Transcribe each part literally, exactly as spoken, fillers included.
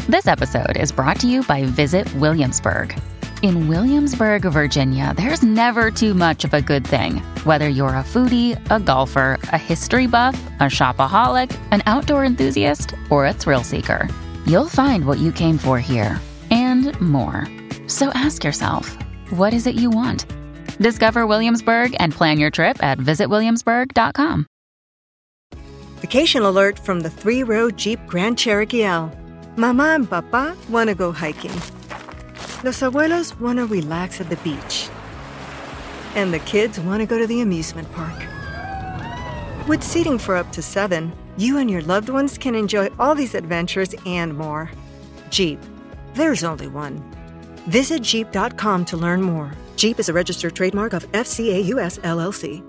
This episode is brought to you by Visit Williamsburg. In Williamsburg, Virginia, there's never too much of a good thing. Whether you're a foodie, a golfer, a history buff, a shopaholic, an outdoor enthusiast, or a thrill seeker, you'll find what you came for here and more. So ask yourself, what is it you want? Discover Williamsburg and plan your trip at visit williamsburg dot com. Vacation alert from the three-row Jeep Grand Cherokee L. Mama and Papa want to go hiking. Los abuelos want to relax at the beach. And the kids want to go to the amusement park. With seating for up to seven, you and your loved ones can enjoy all these adventures and more. Jeep, there's only one. Visit Jeep dot com to learn more. Jeep is a registered trademark of F C A U S L L C.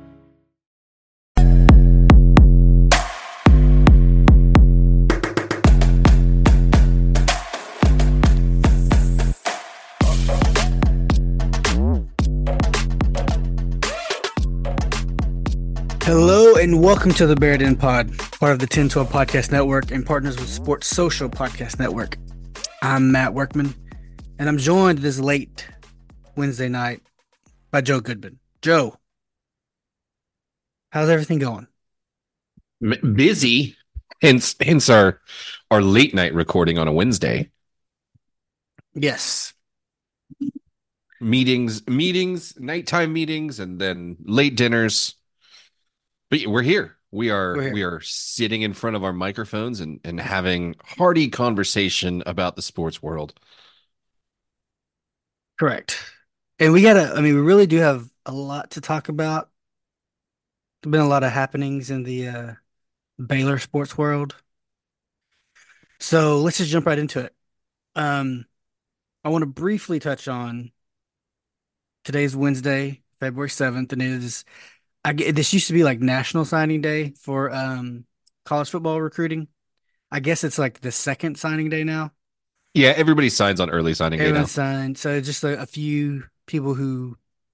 Hello and welcome to the Bear Den Pod, part of the ten twelve Podcast Network and partners with Sports Social Podcast Network. I'm Matt Workman, and I'm joined this late Wednesday night by Joe Goodman. Joe, how's everything going? M- busy, hence hence our our late night recording on a Wednesday. Yes. Meetings, meetings, nighttime meetings, and then late dinners. But we're here. We are We're here. we are sitting in front of our microphones and, and having hearty conversation about the sports world. Correct. And we gotta, I mean, we really do have a lot to talk about. There's been a lot of happenings in the uh, Baylor sports world. So let's just jump right into it. Um, I want to briefly touch on today's Wednesday, February seventh, and it is, I get, this used to be like National Signing Day for um, college football recruiting. I guess it's like the second signing day now. Yeah, everybody signs on early signing day now. Everyone signed. So just a, a few people who,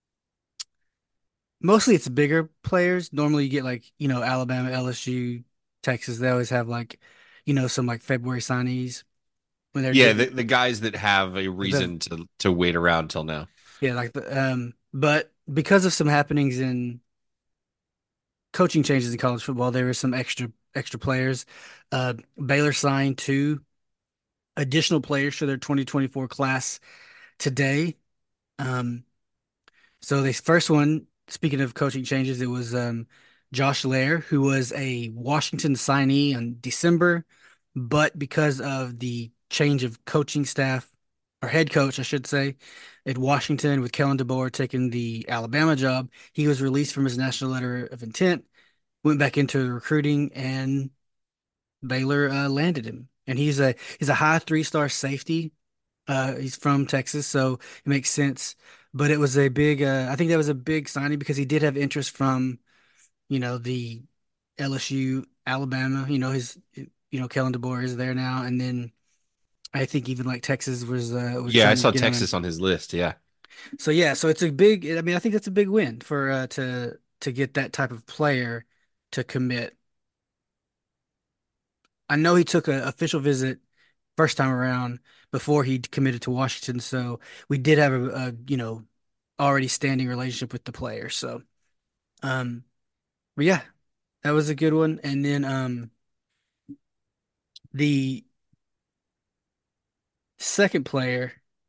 mostly it's bigger players. Normally you get like, you know, Alabama, L S U, Texas. They always have like, you know, some like February signees when they're Yeah, getting- the, the guys that have a reason to to wait around till now. yeah, like the um. But because of some happenings in coaching changes in college football, there were some extra extra players. Uh, Baylor signed two additional players for their twenty twenty-four class today. Um, so the first one, speaking of coaching changes, it was um, Josh Lair, who was a Washington signee in December, but because of the change of coaching staff, or head coach, I should say, at Washington with Kellen DeBoer taking the Alabama job, he was released from his national letter of intent, went back into recruiting, and Baylor uh, landed him. And he's a he's a high three-star safety. Uh, he's from Texas, so it makes sense. But it was a big, uh, I think that was a big signing because he did have interest from, you know, the L S U, Alabama. You know, his, you know, Kellen DeBoer is there now, and then I think even like Texas was. Uh, was Yeah, I trying to saw get him in. Texas on his list. Yeah. So yeah, so it's a big. I mean, I think that's a big win for uh, to to get that type of player to commit. I know he took an official visit first time around before he committed to Washington, so we did have a, a you know already standing relationship with the player. So, um, but yeah, that was a good one. And then um, the second player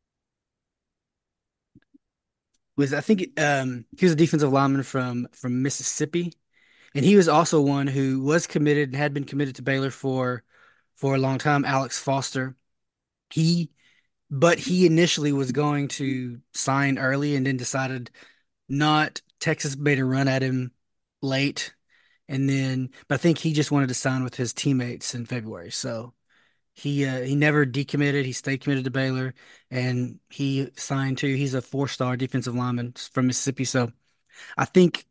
was, I think, um, he was a defensive lineman from from Mississippi, and he was also one who was committed and had been committed to Baylor for for a long time. Alex Foster. He, but he initially was going to sign early and then decided not. Texas made a run at him late, and then, but I think he just wanted to sign with his teammates in February. So he uh, he never decommitted. He stayed committed to Baylor, and he signed to. He's a four-star defensive lineman from Mississippi. So I think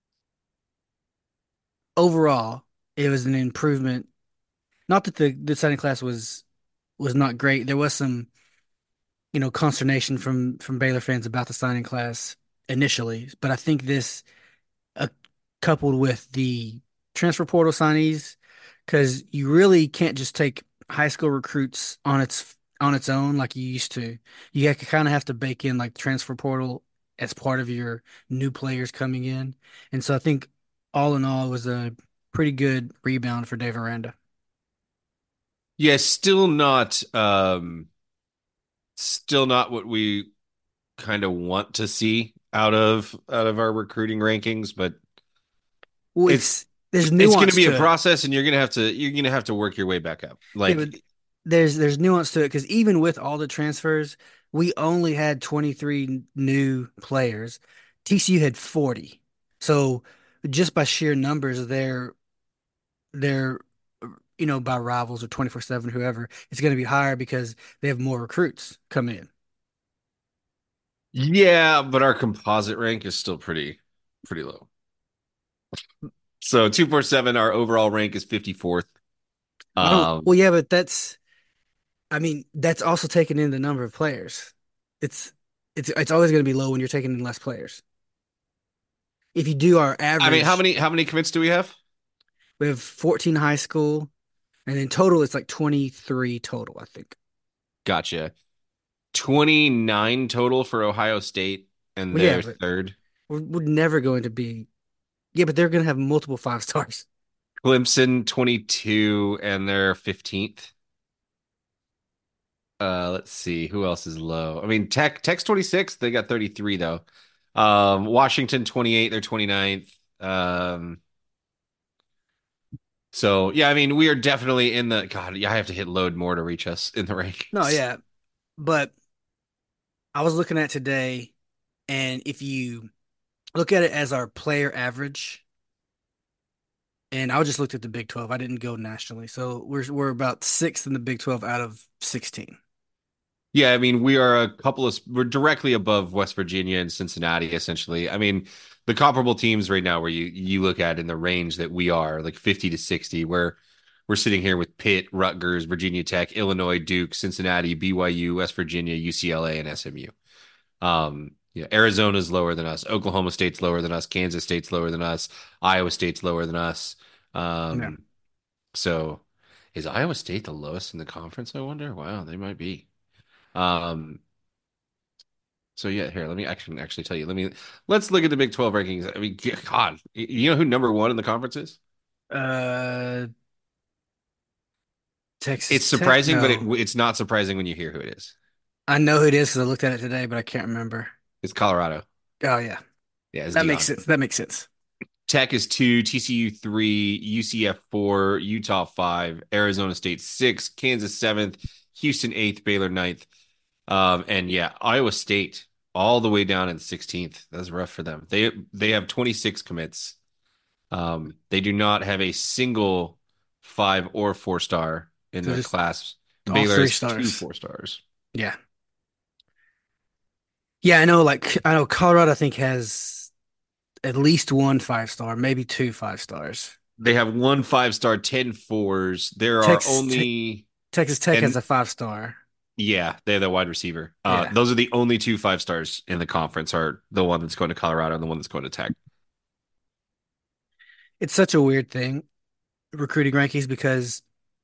overall it was an improvement. Not that the the signing class was was not great. There was some, you know, consternation from from Baylor fans about the signing class initially, but I think this, uh, coupled with the transfer portal signees, because you really can't just take high school recruits on its on its own like you used to. You kind of have to bake in like the transfer portal as part of your new players coming in. And so I think all in all, it was a pretty good rebound for Dave Aranda. Yeah, still not um still not what we kind of want to see out of out of our recruiting rankings, but Well, it's it's there's it's going to nuance be a to it. process and you're going to have to you're going to have to work your way back up. Yeah, but Like there's there's nuance to it because even with all the transfers, we only had twenty-three new players. T C U had forty. So just by sheer numbers, they're they're you know by rivals or twenty-four seven whoever, it's going to be higher because they have more recruits come in. yeah, but our composite rank is still pretty pretty low. So two forty-seven, our overall rank is fifty-fourth. I don't well Um yeah, but that's I mean that's also taking in the number of players. It's it's it's always going to be low when you're taking in less players. If you do our I mean, how average, many how many commits do we have? we have fourteen high school, and in total, it's like twenty-three total, I think. Gotcha. twenty-nine total for Ohio State, and Well, yeah, they're but third. we're, we're never going to be. Yeah, but they're going to have multiple five stars. Clemson twenty-two, and they're fifteenth. Uh, let's see who else is low. I mean, Tech Tech's twenty-six, they got thirty-three though. Um, Washington twenty-eight, they're twenty-ninth. Um, so yeah, I mean, we are definitely in the God, yeah, I have to hit load more to reach us in the No, rankings. yeah, but I was looking at today, and if you look at it as our player average, and I just looked at the Big twelve, I didn't go nationally, so we're we're about sixth in the Big twelve out of sixteen. Yeah, I mean, we are a couple of we're directly above West Virginia and Cincinnati, essentially. I mean, the comparable teams right now where you you look at in the range that we are, like fifty to sixty, where we're sitting here with Pitt, Rutgers, Virginia Tech, Illinois, Duke, Cincinnati, B Y U, West Virginia, U C L A, and S M U. Um, yeah, Arizona's lower than us, Oklahoma State's lower than us, Kansas State's lower than us, Iowa State's lower than us. Yeah. Um, so is Iowa State the lowest in the conference, I wonder? Wow, they might be. Um, so yeah, here, let me actually actually tell you. Let me let's look at the Big twelve rankings. I mean, God, you know who number one in the conference is? Uh, It's Texas Tech? surprising, but it, No, it's not surprising when you hear who it is. I know who it is because I looked at it today, but I can't remember. It's Colorado. Oh yeah, Yeah, it's that makes Dion. sense. That makes sense. Tech is two, T C U three, U C F four, Utah five, Arizona State six, Kansas seventh, Houston eighth, Baylor ninth. Um, and yeah, Iowa State all the way down in sixteenth. That's rough for them. They they have twenty-six commits. Um, they do not have a single five or four star in So their just class. all Baylor three has two stars. four stars. Yeah. Yeah, I know like I know Colorado I think has at least one five star, maybe two five stars. They have one five star, ten fours. There are Texas Te only Texas Tech has and a five star. yeah, they're the wide receiver. Uh, Yeah. those are the only two five stars in the conference. Are the one that's going to Colorado and the one that's going to Tech. It's such a weird thing, recruiting rankings, because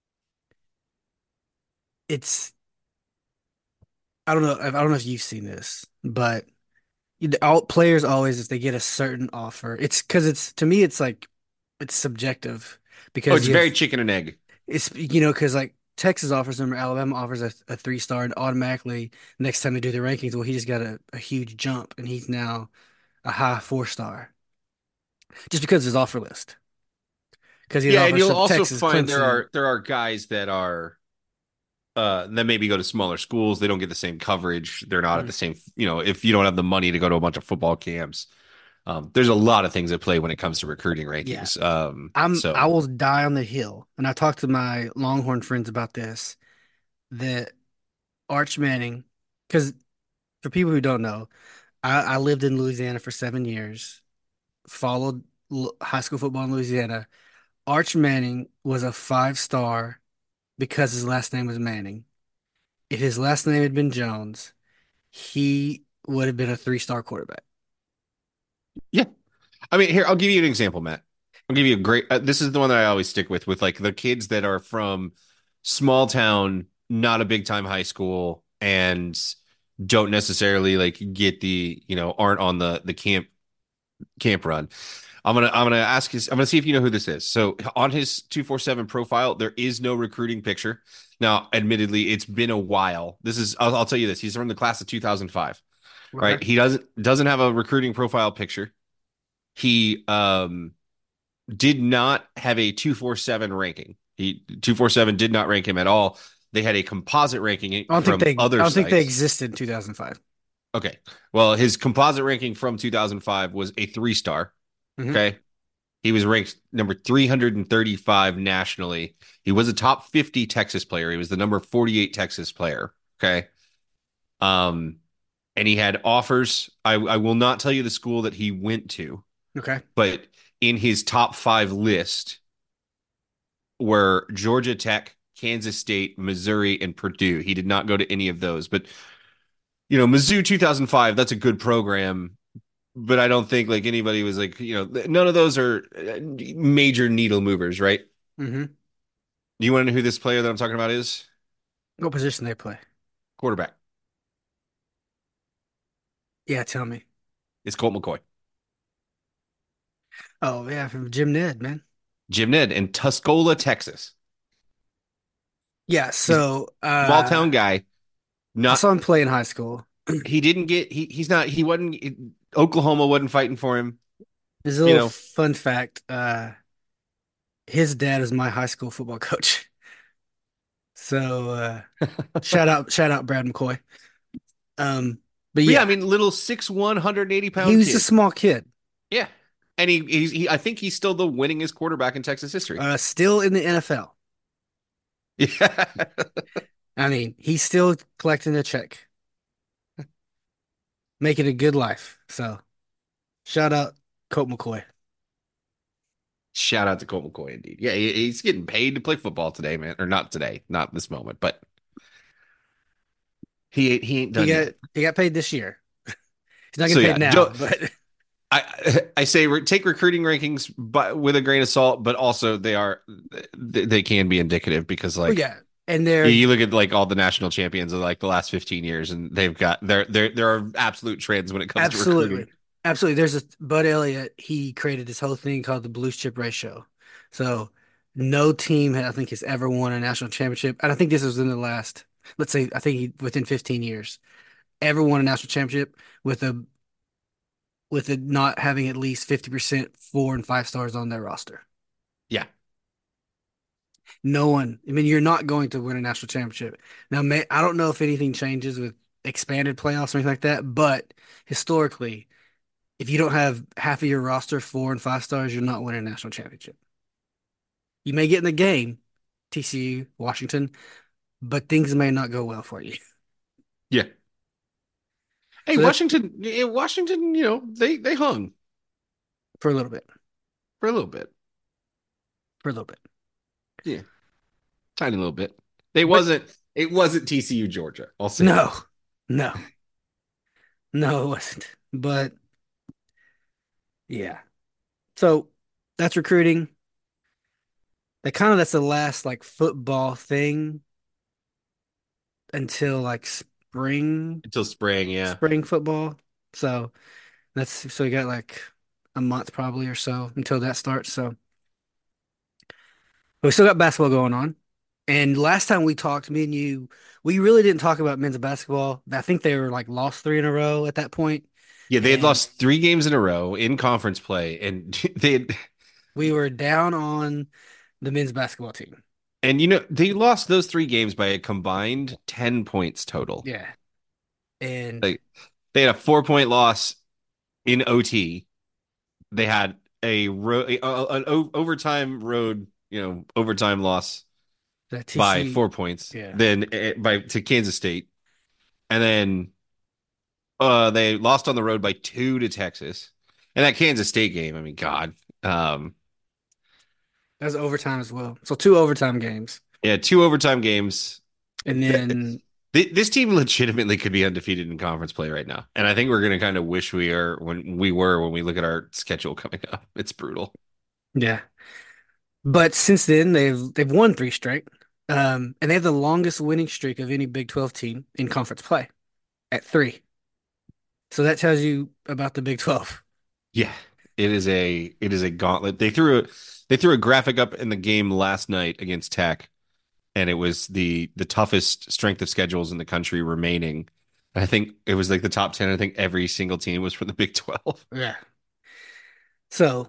it's I don't know I don't know if you've seen this, but you- all players always if they get a certain offer, it's because it's to me it's like it's subjective Oh, because it's you have very chicken and egg. it's you know because like Texas offers them or Alabama offers a, a three star and automatically next time they do the rankings, well he just got a, a huge jump and he's now a high four star just because of his offer list because he had Yeah, and offers you'll from also Texas, find there Clemson. are there are guys that are uh that maybe go to smaller schools. They don't get the same coverage. They're not at Mm, the same, you know, if you don't have the money to go to a bunch of football camps. Um, there's a lot of things at play when it comes to recruiting yeah, rankings. Um, I'm I so will die on the hill, and I talked to my Longhorn friends about this that Arch Manning, because for people who don't know, I, I lived in Louisiana for seven years, followed l- high school football in Louisiana. Arch Manning was a five star because his last name was Manning. If his last name had been Jones, he would have been a three star quarterback. yeah, I mean, here I'll give you an example, Matt. I'll give you a great. Uh, this is the one that I always stick with, with like the kids that are from small town, not a big time high school, and don't necessarily like get the, you know, aren't on the the camp camp run. I'm gonna I'm gonna ask his I'm gonna see if you know who this is. So on his two forty-seven profile, there is no recruiting picture. Now, admittedly, it's been a while. This is I'll, I'll tell you this. He's from the class of two thousand five, right? Okay. He doesn't doesn't have a recruiting profile picture. He um did not have a two forty-seven ranking. He two forty-seven did not rank him at all. They had a composite ranking I don't think from they. I other don't think they sites. existed in two thousand five. Okay. Well, his composite ranking from two thousand five was a three star. Mm-hmm. Okay. He was ranked number three hundred thirty-five nationally. He was a top fifty Texas player. He was the number forty-eight Texas player. Okay. Um, and he had offers. I, I will not tell you the school that he went to, Okay. but in his top five list were Georgia Tech, Kansas State, Missouri, and Purdue. He did not go to any of those. But, you know, Mizzou two thousand five, that's a good program. But I don't think like anybody was like, you know, none of those are uh, major needle movers, right? Mm-hmm. Do you want to know who this player that I'm talking about is? What position they play? Quarterback. Yeah, tell me. It's Colt McCoy. Oh yeah, from Jim Ned, man. Jim Ned in Tuscola, Texas. Yeah. He's So a small uh, town guy. I Not saw him play in high school. he didn't get he he's not he wasn't Oklahoma wasn't fighting for him. There's a You little know, fun fact. Uh, his dad is my high school football coach. So uh, shout out, shout out, Brad McCoy. Um, but but yeah, I yeah, mean, little six one, one hundred eighty he pound was a kid. small kid, Yeah. And he, he's, he, I think he's still the winningest quarterback in Texas history. uh, still in the N F L. Yeah. I mean, he's still collecting a check, making a good life. So shout out, Colt McCoy. Shout out to Colt McCoy, indeed. Yeah, he, he's getting paid to play football today, man. Or not today, not this moment, but he ain't, he ain't He done got yet. he got paid this year. He's not So getting yeah, paid now, don't, but I I say re- take recruiting rankings, but with a grain of salt. But also they are they, they can be indicative because well, like yeah, and they're you look at like all the national champions of like the last fifteen years, and they've got there there there are absolute trends when it comes to recruiting. absolutely, absolutely. There's a Bud Elliott. He created this whole thing called the Blues Chip Ratio. So no team, I think, has ever won a national championship, and I think this was in the last, let's say, I think he, within fifteen years, ever won a national championship with a with it not having at least fifty percent four and five stars on their roster. Yeah, No one. I mean, you're not going to win a national championship. Now, may, I don't know if anything changes with expanded playoffs or anything like that, but historically, if you don't have half of your roster four and five stars, you're not winning a national championship. You may get in the game, T C U, Washington, but things may not go well for you. yeah. Hey, So that's Washington, yeah, Washington, you know they they hung for a little bit, for a little bit. for a little bit. Yeah, tiny little bit. They But wasn't. It wasn't T C U Georgia. I'll say no, that. no, no, it wasn't. But yeah. So that's recruiting. That kind of that's the last like football thing until like spring Until spring. Yeah, spring football. So that's so we got like a month probably or so until that starts. So but we still got basketball going on. And last time we talked, me and you, we really didn't talk about men's basketball. I think they were like lost three in a row at that point. yeah. They had And lost three games in a row in conference play, and they had, we were down on the men's basketball team. and you know they lost those three games by a combined ten points total. Yeah. And Like they had a four point loss in O T. They had a, ro- a, a an o- overtime road, you know, overtime loss that by T C, four points. yeah. Then uh, by to Kansas State, and then uh they lost on the road by two to Texas. And that Kansas State game, I mean, God, um, That was overtime as well. So two overtime games. yeah, two overtime games. And then Th- This team legitimately could be undefeated in conference play right now, and I think we're going to kind of wish we are when we were when we look at our schedule coming up. It's brutal. yeah. But since then they've they've won three straight. Um, and they have the longest winning streak of any Big twelve team in conference play at three. So that tells you about the Big twelve. Yeah, it is a it is a gauntlet. They threw a they threw a graphic up in the game last night against Tech, and it was the the toughest strength of schedules in the country remaining. I think it was like the top ten. I think every single team was from the Big twelve. Yeah. So,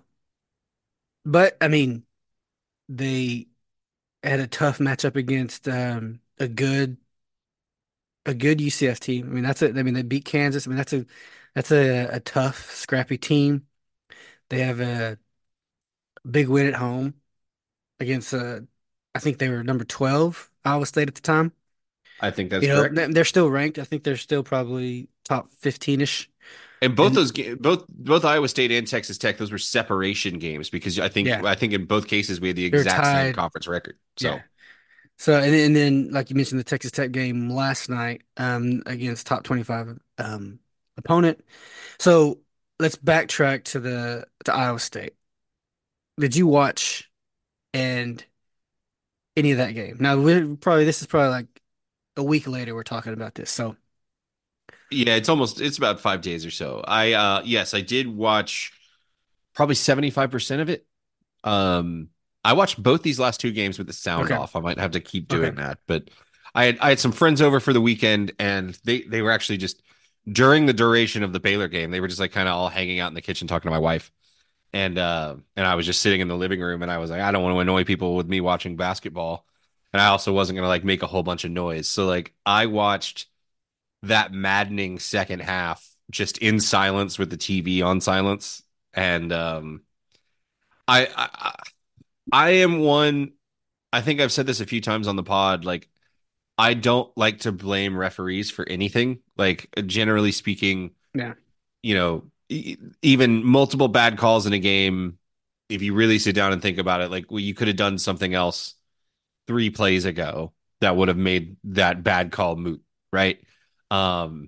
but I mean, they had a tough matchup against um, a good a good U C F team. I mean, that's a I mean they beat Kansas. I mean, that's a that's a, a tough, scrappy team. They have a big win at home against uh I think they were number twelve, Iowa State at the time. I think that's You know, correct. th- they're still ranked. I think they're still probably top fifteen-ish. And both And those ga- both both Iowa State and Texas Tech, those were separation games because I think yeah, I think in both cases we had the they're exact same tied. conference record. Yeah. So So and, and then like you mentioned the Texas Tech game last night um against top twenty-five um opponent. So let's backtrack to the to Iowa State. Did you watch and any of that game? Now we're probably this is probably like a week later we're talking about this. So yeah, it's almost it's about five days or so. I uh yes, I did watch probably seventy-five percent of it. Um I watched both these last two games with the sound okay. off. I might have to keep Okay. doing that. But I had I had some friends over for the weekend and they they were actually just during the duration of the Baylor game, they were just like kind of all hanging out in the kitchen talking to my wife. And uh and I was just sitting in the living room and I was like, I don't want to annoy people with me watching basketball. And I also wasn't gonna like make a whole bunch of noise. So like I watched that maddening second half just in silence with the T V on silence. And um I I I am one I think I've said this a few times on the pod, like I don't like to blame referees for anything. Like generally speaking, Yeah. you know, e- even multiple bad calls in a game, if you really sit down and think about it, like well, you could have done something else three plays ago that would have made that bad call moot, right? Um,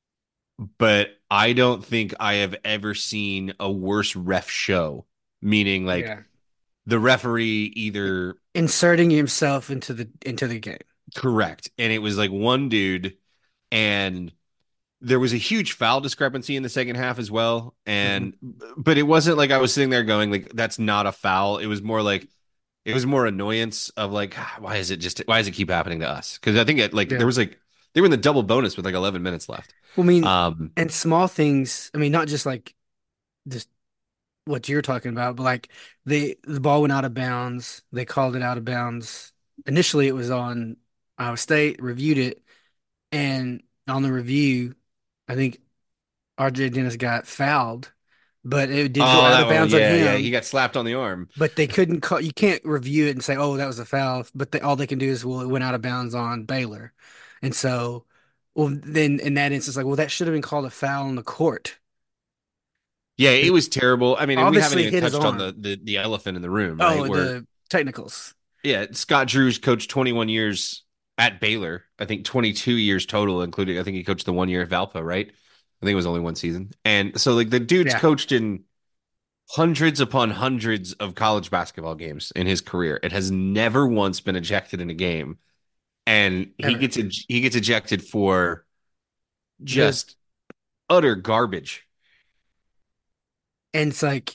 but I don't think I have ever seen a worse ref show, meaning like Yeah. the referee either Inserting himself into the into the game. correct, and it was like one dude, and there was a huge foul discrepancy in the second half as well. Mhm. And but it wasn't like I was sitting there going like that's not a foul. It was more like it was more annoyance of like "Ah, why is it just why does it keep happening to us? Because I think it like there Yeah. was like they were in the double bonus with like eleven minutes left. Well, I mean, Um and small things. I mean, not just like just what you're talking about, but like the the ball went out of bounds. They called it out of bounds. Initially, it was on Iowa State, reviewed it, and on the review, I think R J Dennis got fouled, but it did go oh out that of one bounds on yeah yeah him. he got slapped on the arm. But they couldn't call. You can't review it and say, "Oh, that was a foul." But they, all they can do is, "Well, it went out of bounds on Baylor," and so, well, then in that instance, like, well, that should have been called a foul on the court. Yeah, it was terrible. I mean, and we haven't Obviously, even hit his touched on the arm. the, the elephant in the room, right? Oh, Where the technicals. yeah, Scott Drew's coached twenty-one years at Baylor. I think twenty-two years total, including I think he coached the one year at Valpo, right? I think it was only one season. And so like the dude's Yeah, coached in hundreds upon hundreds of college basketball games in his career. It has never once been ejected in a game. And he ever. gets he gets ejected for The just utter garbage. and it's like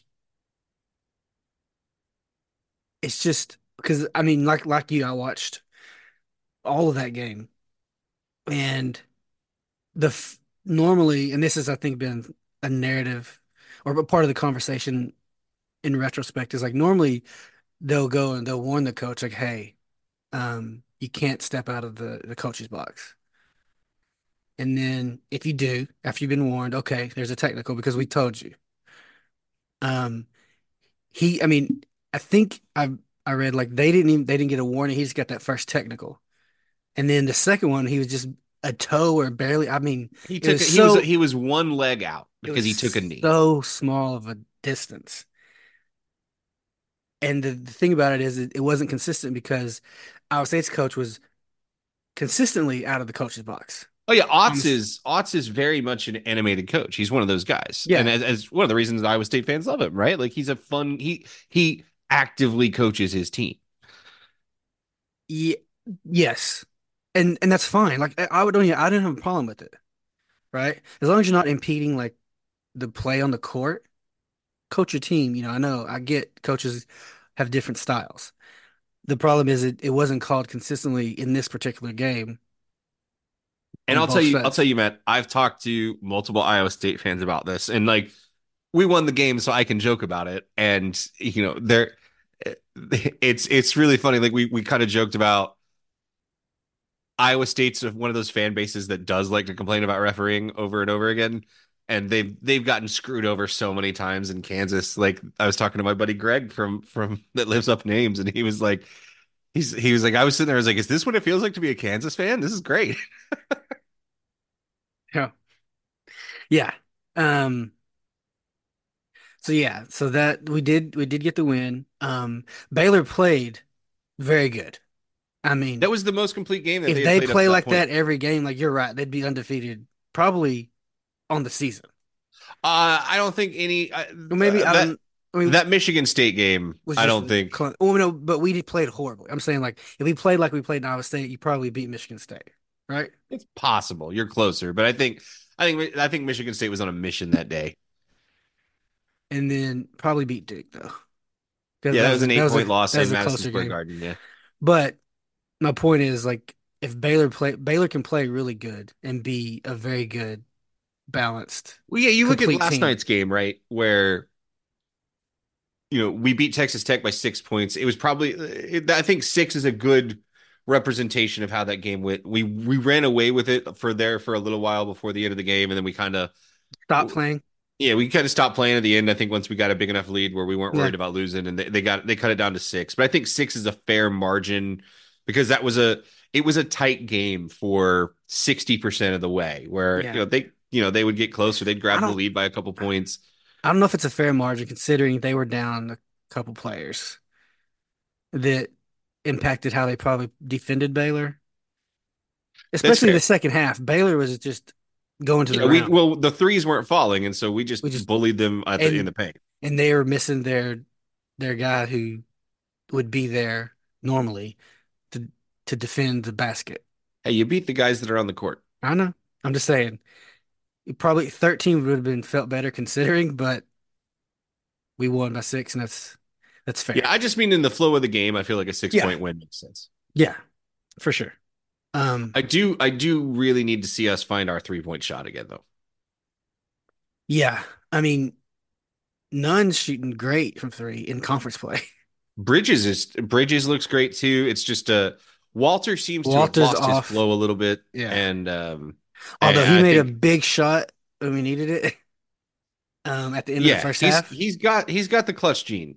it's just because I mean, like like you, I watched all of that game, and the f normally, and this has I think been a narrative or a part of the conversation in retrospect is like normally they'll go and they'll warn the coach like, "Hey, um, you can't step out of the the coach's box." And then if you do, after you've been warned, okay, there's a technical because we told you. Um, he, I mean, I think I I read like they didn't even they didn't get a warning. He just got that first technical, and then the second one he was just a toe or barely. I mean, He it took was he was so he was one leg out it because was he took a knee. so small of a distance. And the, the thing about it is it, it wasn't consistent because Iowa State's coach was consistently out of the coach's box. Oh yeah, Um, Otts is Otts is very much an animated coach. He's one of those guys, and yeah, as, as one of the reasons Iowa State fans love him, right? Like he's a fun he he actively coaches his team. yeah, Yes, and and that's fine. Like I I would only I didn't have a problem with it, right? As long as you're not impeding like the play on the court, coach your team. You know, I know I get coaches have different styles. The problem is it, it wasn't called consistently in this particular game And on I'll tell both you, I'll tell sides. you, Matt, I've talked to multiple Iowa State fans about this, and like we won the game, so I can joke about it. And you know, there, it's it's really funny. Like we we kind of joked about Iowa State's one of those fan bases that does like to complain about refereeing over and over again. And they've they've gotten screwed over so many times in Kansas. Like I was talking to my buddy Greg from from that lives up in Ames, and he was like, he's he was like, I was sitting there, I was like, is this what it feels like to be a Kansas fan? This is great. Yeah. Yeah. Um, so yeah, so that we did we did get the win. Um, Baylor played very good. I mean, That was the most complete game that if they had they played up to play that like point. that every game, like you're right, they'd be undefeated probably on the season. Uh, I don't think any uh, Or maybe I that don't. I mean, that Michigan State game. was I just don't think cl- well, no, but we played horribly. I'm saying like if we played like we played in Iowa State, you probably beat Michigan State, right? it's possible. You're closer, but I think I think I think Michigan State was on a mission that day. And then probably beat Duke though, because Yeah, that that was was a, an that eight was a point loss that was in a Madison closer Square game. Garden. Yeah, But my point is like if Baylor play Baylor can play really good and be a very good balanced well, yeah. You look at complete last team. night's game, right, where you know we beat Texas Tech by six points. It was probably it, I think six is a good representation of how that game went. We we ran away with it for there for a little while before the end of the game, and then we kind of Stop playing. yeah, we kind of stopped playing at the end. I think once we got a big enough lead where we weren't Yeah, worried about losing, and they, they got they cut it down to six. But I think six is a fair margin because that was a it was a tight game for sixty percent of the way. Where you yeah. know they you know they would get closer, they'd I grab the don't lead by a couple points. I don't know if it's a fair margin considering they were down a couple players that impacted how they probably defended Baylor, That's especially the fair. second half. Baylor was just going to the Yeah, we ground. well the threes weren't falling, and so we just We just bullied them at the in the and paint. and they were missing their their guy who would be there normally to to defend the basket. Hey, you beat the guys that are on the court. I know. I'm just saying. Probably thirteen would have been felt better considering, but we won by six, and that's that's Yeah, fair. I just mean in the flow of the game, I feel like a six Yeah, point win makes sense. yeah, for sure. Um, I do I do really need to see us find our three point shot again, though. yeah. I mean, Nunn's shooting great from three in conference play. Bridges is Bridges looks great too. It's just uh Walter seems to have Walter's lost his off. flow a little bit, Yeah. and um, Although and he I made a think big shot when we needed it um, at the end of the yeah, first he's half. he's got he's got the clutch gene.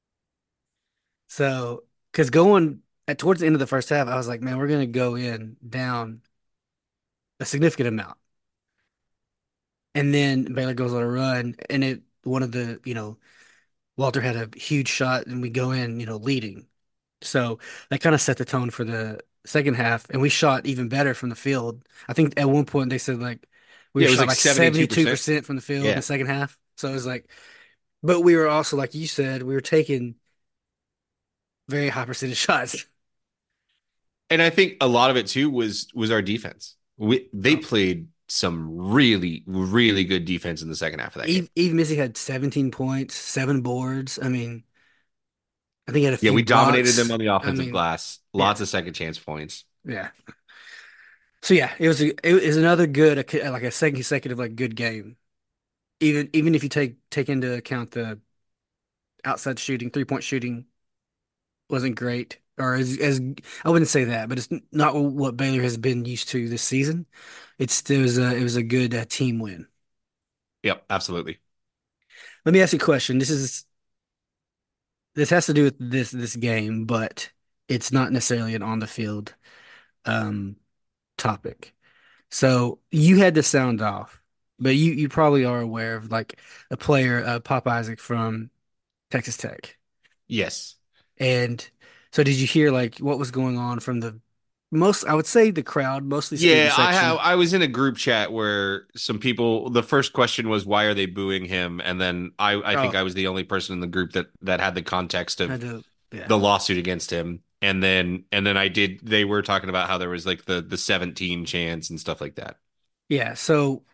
So, because going at towards the end of the first half, I was like, man, we're gonna go in down a significant amount. And then Baylor goes on a run, and it one of the, you know, Walter had a huge shot, and we go in, you know, leading. So that kind of set the tone for the second half, and we shot even better from the field. I think at one point they said like we Yeah, it was shot like like seventy-two percent. seventy-two percent from the field in the Yeah. second half. So it was like, but we were also, like you said, we were taking very high percentage shots. And I think a lot of it too was was our defense. We they Oh. played some really, really good defense in the second half of that game. Eve, Eve Missy had seventeen points, seven boards. I mean, I think he had a Yeah, few we dominated them blocks. on the I offensive mean, glass. yeah, Lots of second chance points. yeah. So yeah, it was a, it was another good like a second consecutive like good game. Even even if you take take into account the outside shooting, three point shooting wasn't great, or as as I wouldn't say that, but it's not what Baylor has been used to this season. It's it was a it was a good uh, team win. Yep, absolutely. Let me ask you a question. This is this has to do with this this game, but it's not necessarily an on the field um topic. So you had the sound off, but you you probably are aware of like a player, uh, Pop Isaac from Texas Tech. Yes. And so did you hear like what was going on from the most, I would say the crowd, mostly student Yeah, I have. section. I was in a group chat where some people. The first question was, "Why are they booing him?" And then I, I think Oh, I was the only person in the group that that had the context of had to, yeah. the lawsuit against him. And then and then I did they were talking about how there was like the the seventeen chance and stuff like that. Yeah. So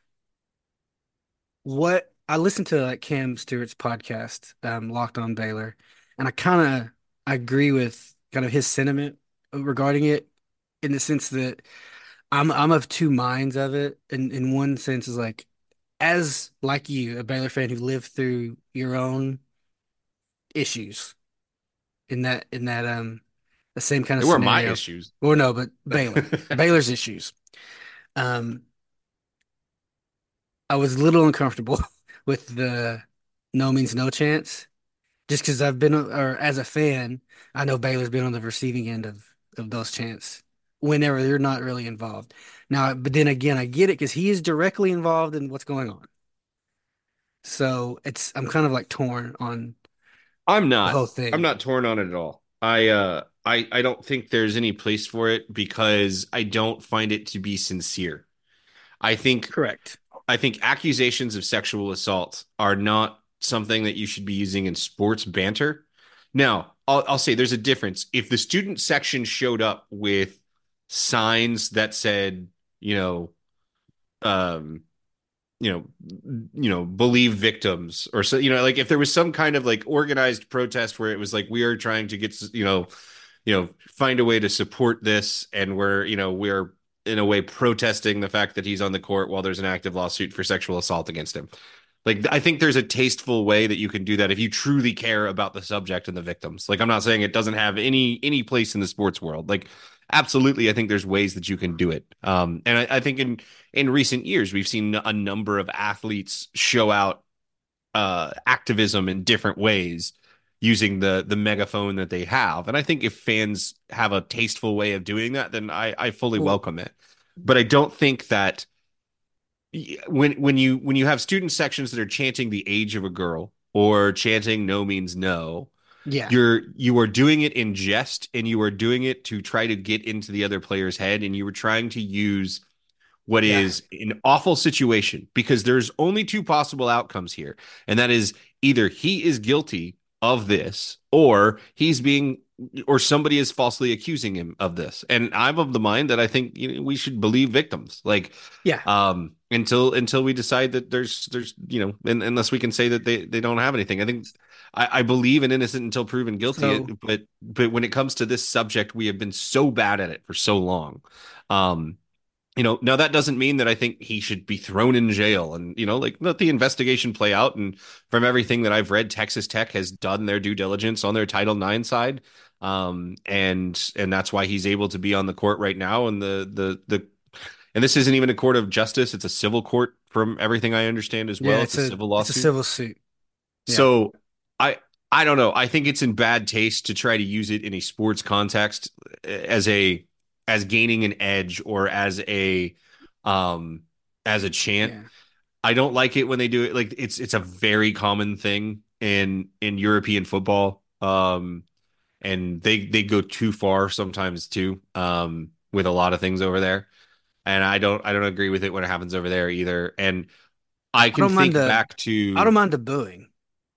what I listened to like Cam Stewart's podcast, um, Locked On Baylor, and I kind of I agree with kind of his sentiment regarding it in the sense that I'm I'm of two minds of it. In in one sense is like as like you, a Baylor fan who lived through your own issues in that in that um the same kind They of were my scenario. issues. Or no, but Baylor. Baylor's issues. Um I was a little uncomfortable with the no means no chance. Just because I've been, or as a fan, I know Baylor's been on the receiving end of of those chants whenever they're not really involved. Now, but then again, I get it because he is directly involved in what's going on. So it's I'm kind of like torn on I'm the not. whole I'm thing. not torn on it at all. I uh I I don't think there's any place for it because I don't find it to be sincere. I think Correct. I think accusations of sexual assault are not something that you should be using in sports banter. Now, I'll, I'll say there's a difference. If the student section showed up with signs that said, you know, um, you know, you know, believe victims or so, you know, like if there was some kind of like organized protest where it was like we are trying to get, you know, you know, find a way to support this, and we're, you know, we're in a way protesting the fact that he's on the court while there's an active lawsuit for sexual assault against him. Like, I think there's a tasteful way that you can do that if you truly care about the subject and the victims. Like, I'm not saying it doesn't have any any place in the sports world. Like, absolutely, I think there's ways that you can do it. Um, and I, I think in in recent years we've seen a number of athletes show out uh, activism in different ways using the the megaphone that they have. And I think if fans have a tasteful way of doing that, then I, I fully Well, welcome it. But I don't think that when when you when you have student sections that are chanting the age of a girl or chanting no means no, yeah, you're you are doing it in jest, and you are doing it to try to get into the other player's head, and you were trying to use what yeah, is an awful situation because there's only two possible outcomes here. And that is either he is guilty of this or he's being or somebody is falsely accusing him of this. And I'm of the mind that I think you know, we should believe victims. Like yeah. um until until we decide that there's there's you know and, unless we can say that they they don't have anything. I think I, I believe in innocent until proven guilty, So but but when it comes to this subject, we have been so bad at it for so long. Um, you know, now that doesn't mean that I think he should be thrown in jail and, you know, like let the investigation play out. And from everything that I've read, Texas Tech has done their due diligence on their Title nine side. Um, and and that's why he's able to be on the court right now. And the the the and this isn't even a court of justice, it's a civil court from everything I understand as yeah, well. It's it's a a civil it's a lawsuit. civil suit. Yeah. So I I don't know. I think it's in bad taste to try to use it in a sports context as a as gaining an edge or as a um as a chant. Yeah. I don't like it when they do it. Like it's it's a very common thing in in European football. Um and they they go too far sometimes too um with a lot of things over there. And I don't I don't agree with it when it happens over there either. And I I can don't mind think the back I don't to mind the booing.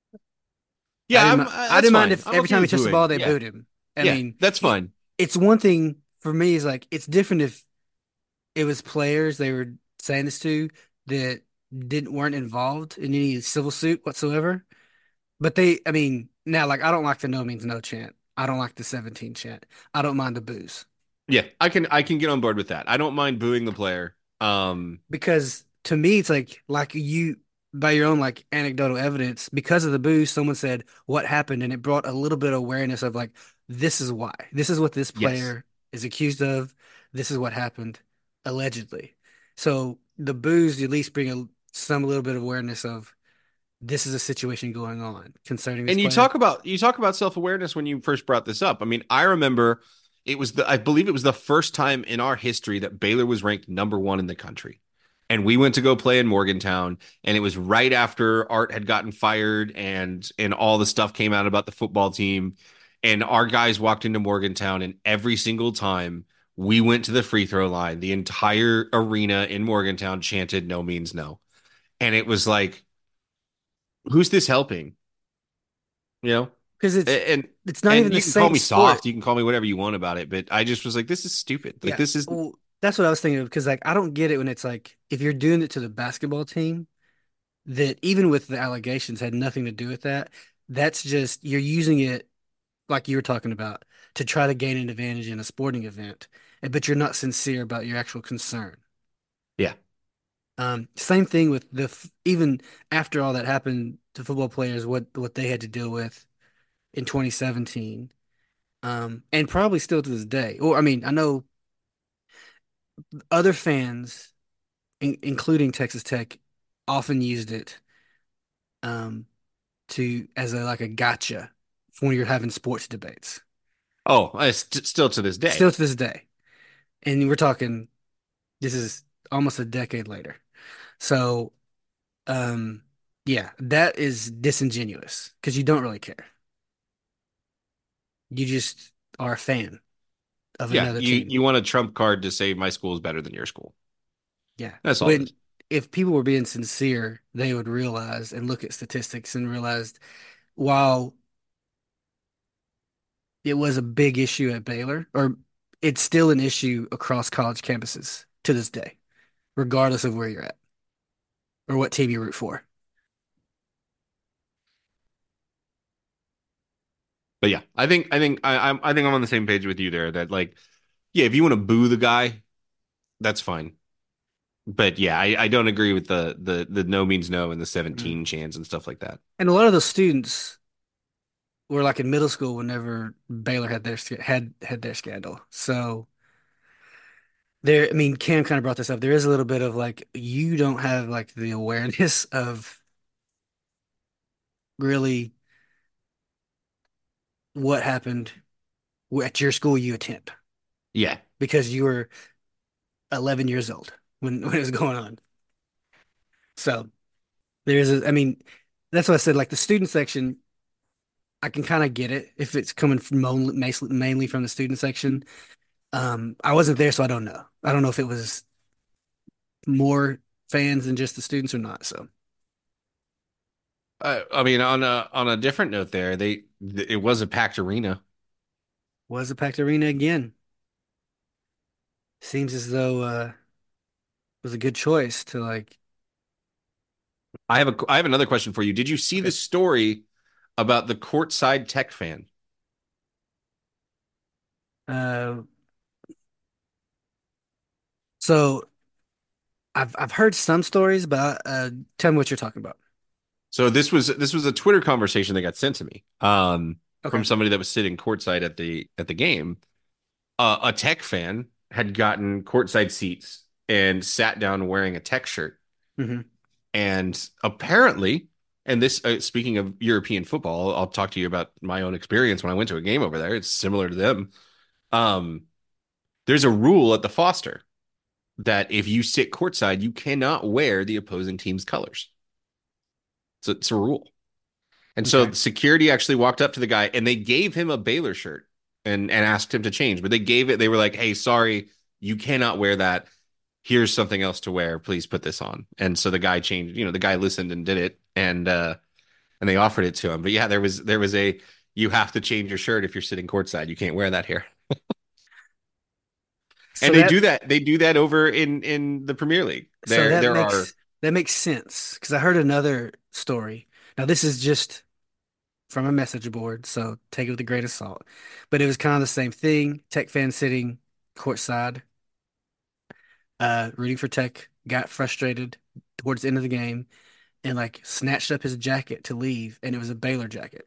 I yeah, didn't I'm mind, uh, I that's didn't mind fine. if I'm every okay time he with touched the ball booing. they Yeah. booed him. I Yeah, mean, that's he, fine. it's one thing for me is like it's different if it was players they were saying this to that didn't weren't involved in any civil suit whatsoever. But they, I mean, now like I don't like the no means no chant. I don't like the seventeen chant. I don't mind the booze Yeah, I can I can get on board with that. I don't mind booing the player. Um, because to me it's like like you by your own like anecdotal evidence because of the booze someone said what happened and it brought a little bit of awareness of like this is why this is what this yes. player is accused of. This is what happened allegedly. So the booze at least bring a, some little bit of awareness of this is a situation going on concerning this And you player. talk about you talk about self-awareness when you first brought this up. I mean, I remember it was the I believe it was the first time in our history that Baylor was ranked number one in the country. And we went to go play in Morgantown, and it was right after Art had gotten fired and and all the stuff came out about the football team. And our guys walked into Morgantown, and every single time we went to the free throw line, the entire arena in Morgantown chanted no means no. And it was like, who's this helping? You know? because it's And it's not even and the you can call same me sport. soft, you can call me whatever you want about it, but I just was like, this is stupid. Like Yeah, this is well, that's what I was thinking of because like I don't get it when it's like if you're doing it to the basketball team that even with the allegations had nothing to do with that. That's just you're using it like you were talking about to try to gain an advantage in a sporting event, but you're not sincere about your actual concern. yeah. Um, same thing with the f- even after all that happened to football players, what what they had to deal with in twenty seventeen, um, and probably still to this day. Or I mean, I know other fans, in, including Texas Tech, often used it um, to as a like a gotcha for when you're having sports debates. Oh, I st still to this day. Still to this day, and we're talking. This is almost a decade later. So, um, yeah, that is disingenuous because you don't really care. You just are a fan of Yeah, another you team. you want a trump card to say my school is better than your school. Yeah. That's all it When is. if people were being sincere, they would realize and look at statistics and realize while it was a big issue at Baylor, or it's still an issue across college campuses to this day, regardless of where you're at or what team you root for. But yeah, I think I think I, I'm I think I'm on the same page with you there. That like, yeah, if you want to boo the guy, that's fine. But yeah, I, I don't agree with the the the no means no and the Mhm. seventeen chants and stuff like that. And a lot of those students were like in middle school whenever Baylor had their sc- had had their scandal. So there, I mean, Cam kind of brought this up. There is a little bit of like you don't have like the awareness of really what happened at your school you attend Yeah, because you were eleven years old when when it was going on. So there is a, I mean, that's what I said. Like the student section, I can kind of get it if it's coming from mon- mainly from the student section. Um, I wasn't there, so I don't know. I don't know if it was more fans than just the students or not. So uh, I mean on a on a different note, there they it was a packed arena. was a packed arena again. Seems as though uh it was a good choice to like. I have a I have another question for you. Did you see the Okay. story about the courtside Tech fan? Uh, so I've I've heard some stories, but uh, tell me what you're talking about. So this was this was a Twitter conversation that got sent to me um, Okay. from somebody that was sitting courtside at the at the game. Uh, a Tech fan had gotten courtside seats and sat down wearing a Tech shirt, Hmm. and apparently, and this uh, speaking of European football, I'll talk to you about my own experience when I went to a game over there. It's similar to them. Um, there's a rule at the Foster that if you sit courtside, you cannot wear the opposing team's colors. So it's a rule. And so Okay. security actually walked up to the guy and they gave him a Baylor shirt and and asked him to change. But they gave it, they were like, hey, sorry, you cannot wear that. Here's something else to wear. Please put this on. And so the guy changed, you know, the guy listened and did it and uh and they offered it to him. But yeah, there was there was a you have to change your shirt if you're sitting courtside. You can't wear that here. So And they that do that. They do that over in in the Premier League. so There that there are makes that makes sense because I heard another story. Now this is just from a message board, so take it with a grain of salt. But it was kind of the same thing. Tech fan sitting courtside, uh, rooting for Tech, got frustrated towards the end of the game and like snatched up his jacket to leave, and it was a Baylor jacket.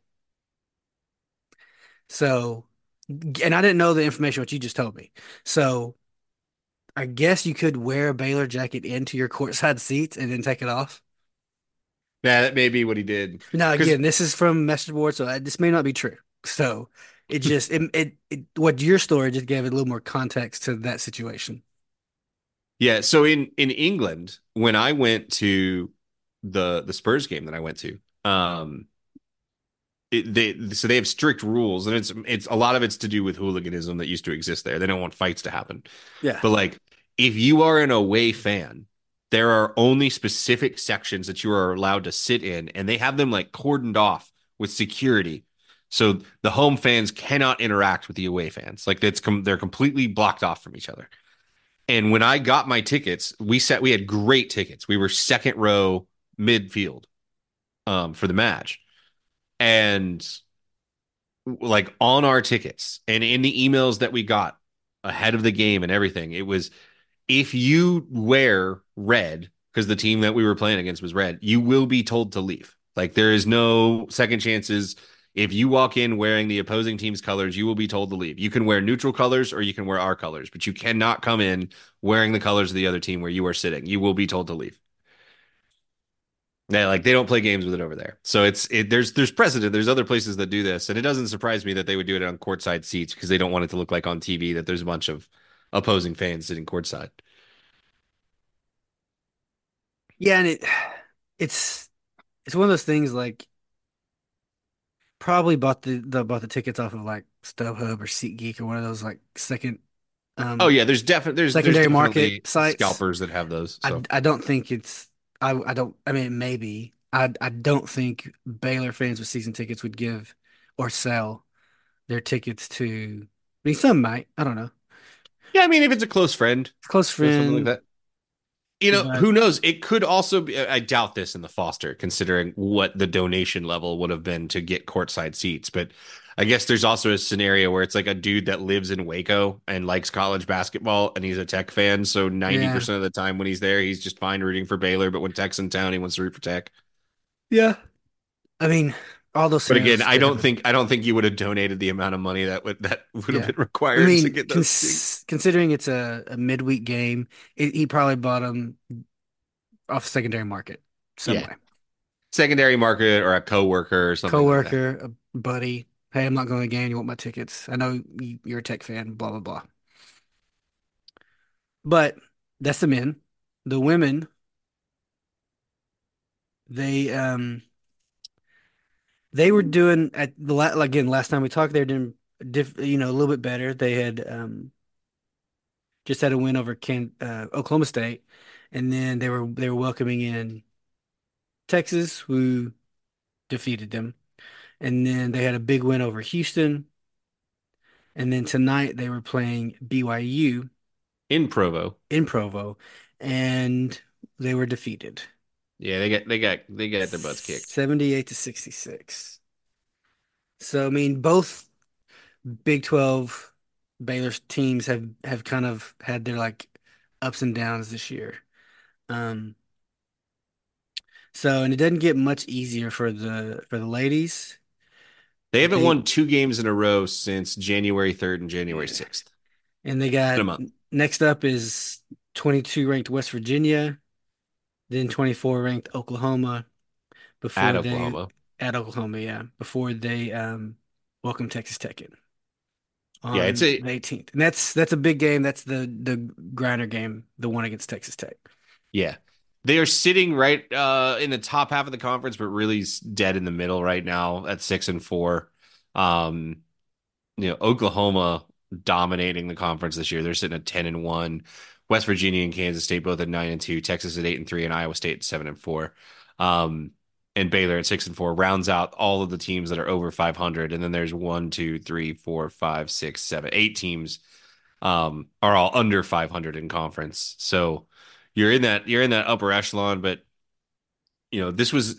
So, and I didn't know the information what you just told me. So I guess you could wear a Baylor jacket into your courtside seats and then take it off. yeah, that may be what he did. Now, Because again, this is from message board, so I, this may not be true. So it just it, it it what your story just gave it a little more context to that situation. yeah, so in in England, when I went to the the Spurs game that I went to, um, it, they so they have strict rules, and it's it's a lot of it's to do with hooliganism that used to exist there. They don't want fights to happen, Yeah. but like if you are an away fan, there are only specific sections that you are allowed to sit in, and they have them like cordoned off with security So the home fans cannot interact with the away fans. Like it's com- they're completely blocked off from each other. And when I got my tickets, we sat we had great tickets. We were second row midfield um, for the match. And like on our tickets and in the emails that we got ahead of the game and everything, it was if you wear red, because the team that we were playing against was red, you will be told to leave. Like there is no second chances. If you walk in wearing the opposing team's colors, you will be told to leave. You can wear neutral colors or you can wear our colors, but you cannot come in wearing the colors of the other team where you are sitting. You will be told to leave. Yeah, like they don't play games with it over there. So it's it there's there's precedent. There's other places that do this, and it doesn't surprise me that they would do it on courtside seats because they don't want it to look like on T V that there's a bunch of opposing fans sitting courtside. Yeah, and it it's it's one of those things like probably bought the, the bought the tickets off of like StubHub or SeatGeek or one of those like second Oh um yeah, there's definitely there's there's secondary market definitely sites. scalpers that have those. I So I don't think it's I I don't I mean maybe I I don't think Baylor fans with season tickets would give or sell their tickets to I mean some might, I don't know. yeah, I mean if it's a close friend Close or something like friend, that, you know, but who knows? It could also be. I doubt this in the Foster, considering what the donation level would have been to get courtside seats. But I guess there's also a scenario where it's like a dude that lives in Waco and likes college basketball, and he's a Tech fan. So yeah. ninety percent of the time when he's there, he's just fine rooting for Baylor. But when Tech's in town, he wants to root for Tech. Yeah. I mean all those But again, scenarios I could don't happen. think I don't think you would have donated the amount of money that would that would have Yeah. been I required to mean, get those seats. cons considering it's a, a midweek game, it, he probably bought them off secondary market some Yeah, way. secondary market or a coworker or something like that. Coworker, a buddy. Hey, I'm not going to the game. You want my tickets? I know you- you're a Tech fan. Blah blah blah. But that's the men. The women, they um they were doing at the la again last time we talked. They were doing diff, you know, a little bit better. They had um just had a win over Can uh, Oklahoma State, and then they were they were welcoming in Texas, who defeated them. And then they had a big win over Houston. And then tonight they were playing B Y U In Provo. in Provo, and they were defeated Yeah, they got they got they got their butts kicked. seventy-eight to sixty-six. So, I mean, both Big twelve Baylor's teams have have kind of had their like ups and downs this year. Um, so, and it doesn't get much easier for the for the ladies. They haven't They won two games in a row since January third and January yeah. sixth. And they In got a month next up is twenty-two ranked West Virginia, then twenty-four ranked Oklahoma at before they Oklahoma. at Oklahoma, yeah, before they um welcome Texas Tech in Yeah, it's on a the eighteenth. And that's that's a big game. That's the the grinder game, the one against Texas Tech. yeah. They are sitting right uh, in the top half of the conference, but really s- dead in the middle right now at six and four. Um, you know, Oklahoma dominating the conference this year. They're sitting at ten and one. West Virginia and Kansas State both at nine and two. Texas at eight and three, and Iowa State at seven and four. Um, and Baylor at six and four rounds out all of the teams that are over five hundred. And then there's one, two, three, four, five, six, seven, eight teams um, are all under five hundred in conference. So you're in that you're in that upper echelon, but you know this was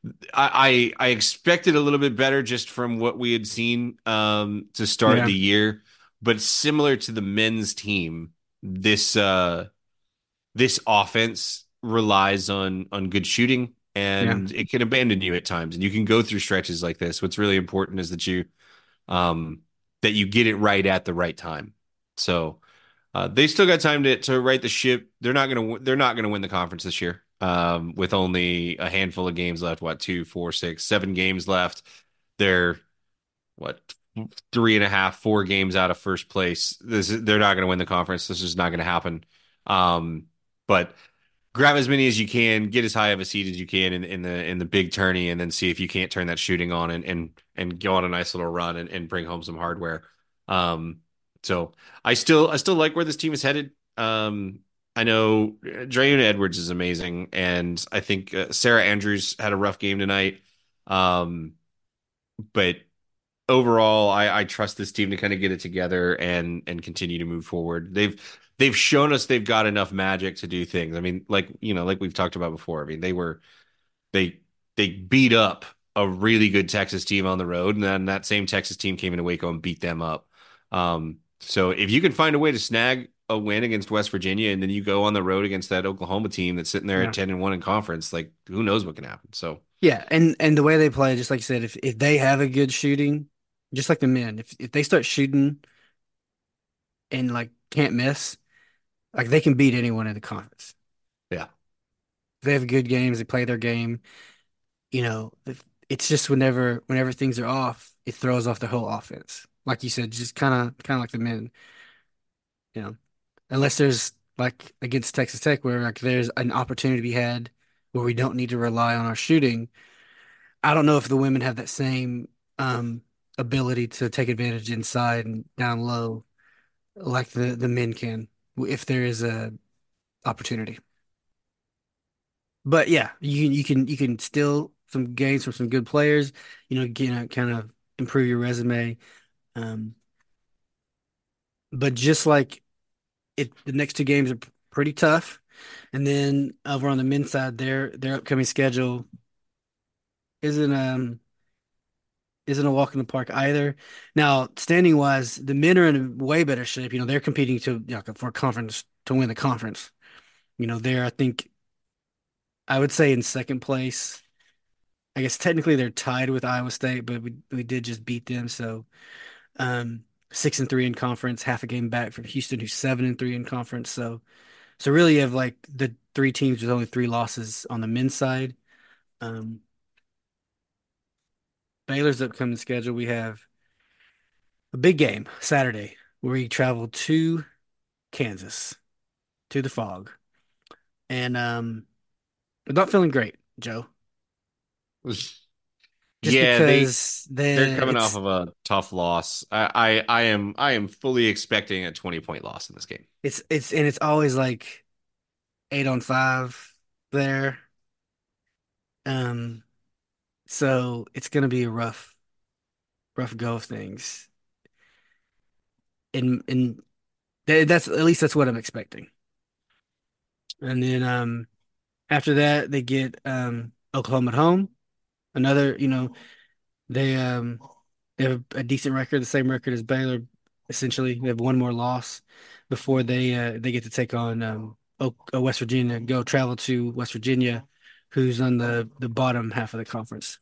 I, I I expected a little bit better just from what we had seen um, to start Yeah, the year, but similar to the men's team, this uh, this offense relies on on good shooting, yeah, and it can abandon you at times, and you can go through stretches like this. What's really important is that you um, that you get it right at the right time. So uh, they still got time to to right the ship. They're not gonna they're not gonna win the conference this year. Um, with only a handful of games left, what two, four, six, seven games left. They're what three and a half, four games out of first place. This is, they're not going to win the conference. This is not going to happen. Um, but grab as many as you can, get as high of a seed as you can in, in the in the big tourney, and then see if you can't turn that shooting on and and and go on a nice little run and, and bring home some hardware. Um, so I still I still like where this team is headed. Um, I know Drayuna Edwards is amazing, and I think uh, Sarah Andrews had a rough game tonight. Um, but overall, I, I trust this team to kind of get it together and and continue to move forward. They've they've shown us they've got enough magic to do things. I mean, like you know, like we've talked about before. I mean, they were they they beat up a really good Texas team on the road, and then that same Texas team came into Waco and beat them up. Um, so if you can find a way to snag a win against West Virginia, and then you go on the road against that Oklahoma team that's sitting there Yeah. at ten and one in conference, like who knows what can happen. So Yeah, and and the way they play, just like you said, if if they have a good shooting, just like the men, if if they start shooting and like can't miss, like they can beat anyone in the conference. yeah. If they have good games, they play their game, you know, if, it's just whenever whenever things are off, it throws off the whole offense. Like you said, just kind of kind of like the men, you know, unless there's like against Texas Tech where like there's an opportunity to be had where we don't need to rely on our shooting. I don't know if the women have that same um ability to take advantage inside and down low like the the men can if there is a opportunity. But yeah, you can you can you can steal some games from some good players, you know, get, uh, kind of improve your resume. Um, but just like it, the next two games are p- pretty tough. And then over on the men's side, their their upcoming schedule isn't um isn't a walk in the park either. Now, standing wise, the men are in way better shape. You know, they're competing to you know, for a conference to win the conference. You know, they're I think I would say in second place. I guess technically they're tied with Iowa State, but we we did just beat them. So um six and three in conference, half a game back from Houston, who's seven and three in conference. So so really you have like the three teams with only three losses on the men's side. Um Baylor's upcoming schedule, we have a big game Saturday where we travel to Kansas, to the Fog. And um I'm not feeling great, Joe. Just Yeah, they because they're the coming off it's of a tough loss. I, I I am I am fully expecting a twenty point loss in this game. it's it's and it's always like eight on five there. Um so it's gonna be a rough rough go of things. And and th- that's at least that's what I'm expecting. And then um after that they get um Oklahoma at home. Another, you know, they um they have a decent record, the same record as Baylor, essentially. They have one more loss before they uh they get to take on um Oak, uh, West Virginia, go travel to West Virginia, who's on the the bottom half of the conference.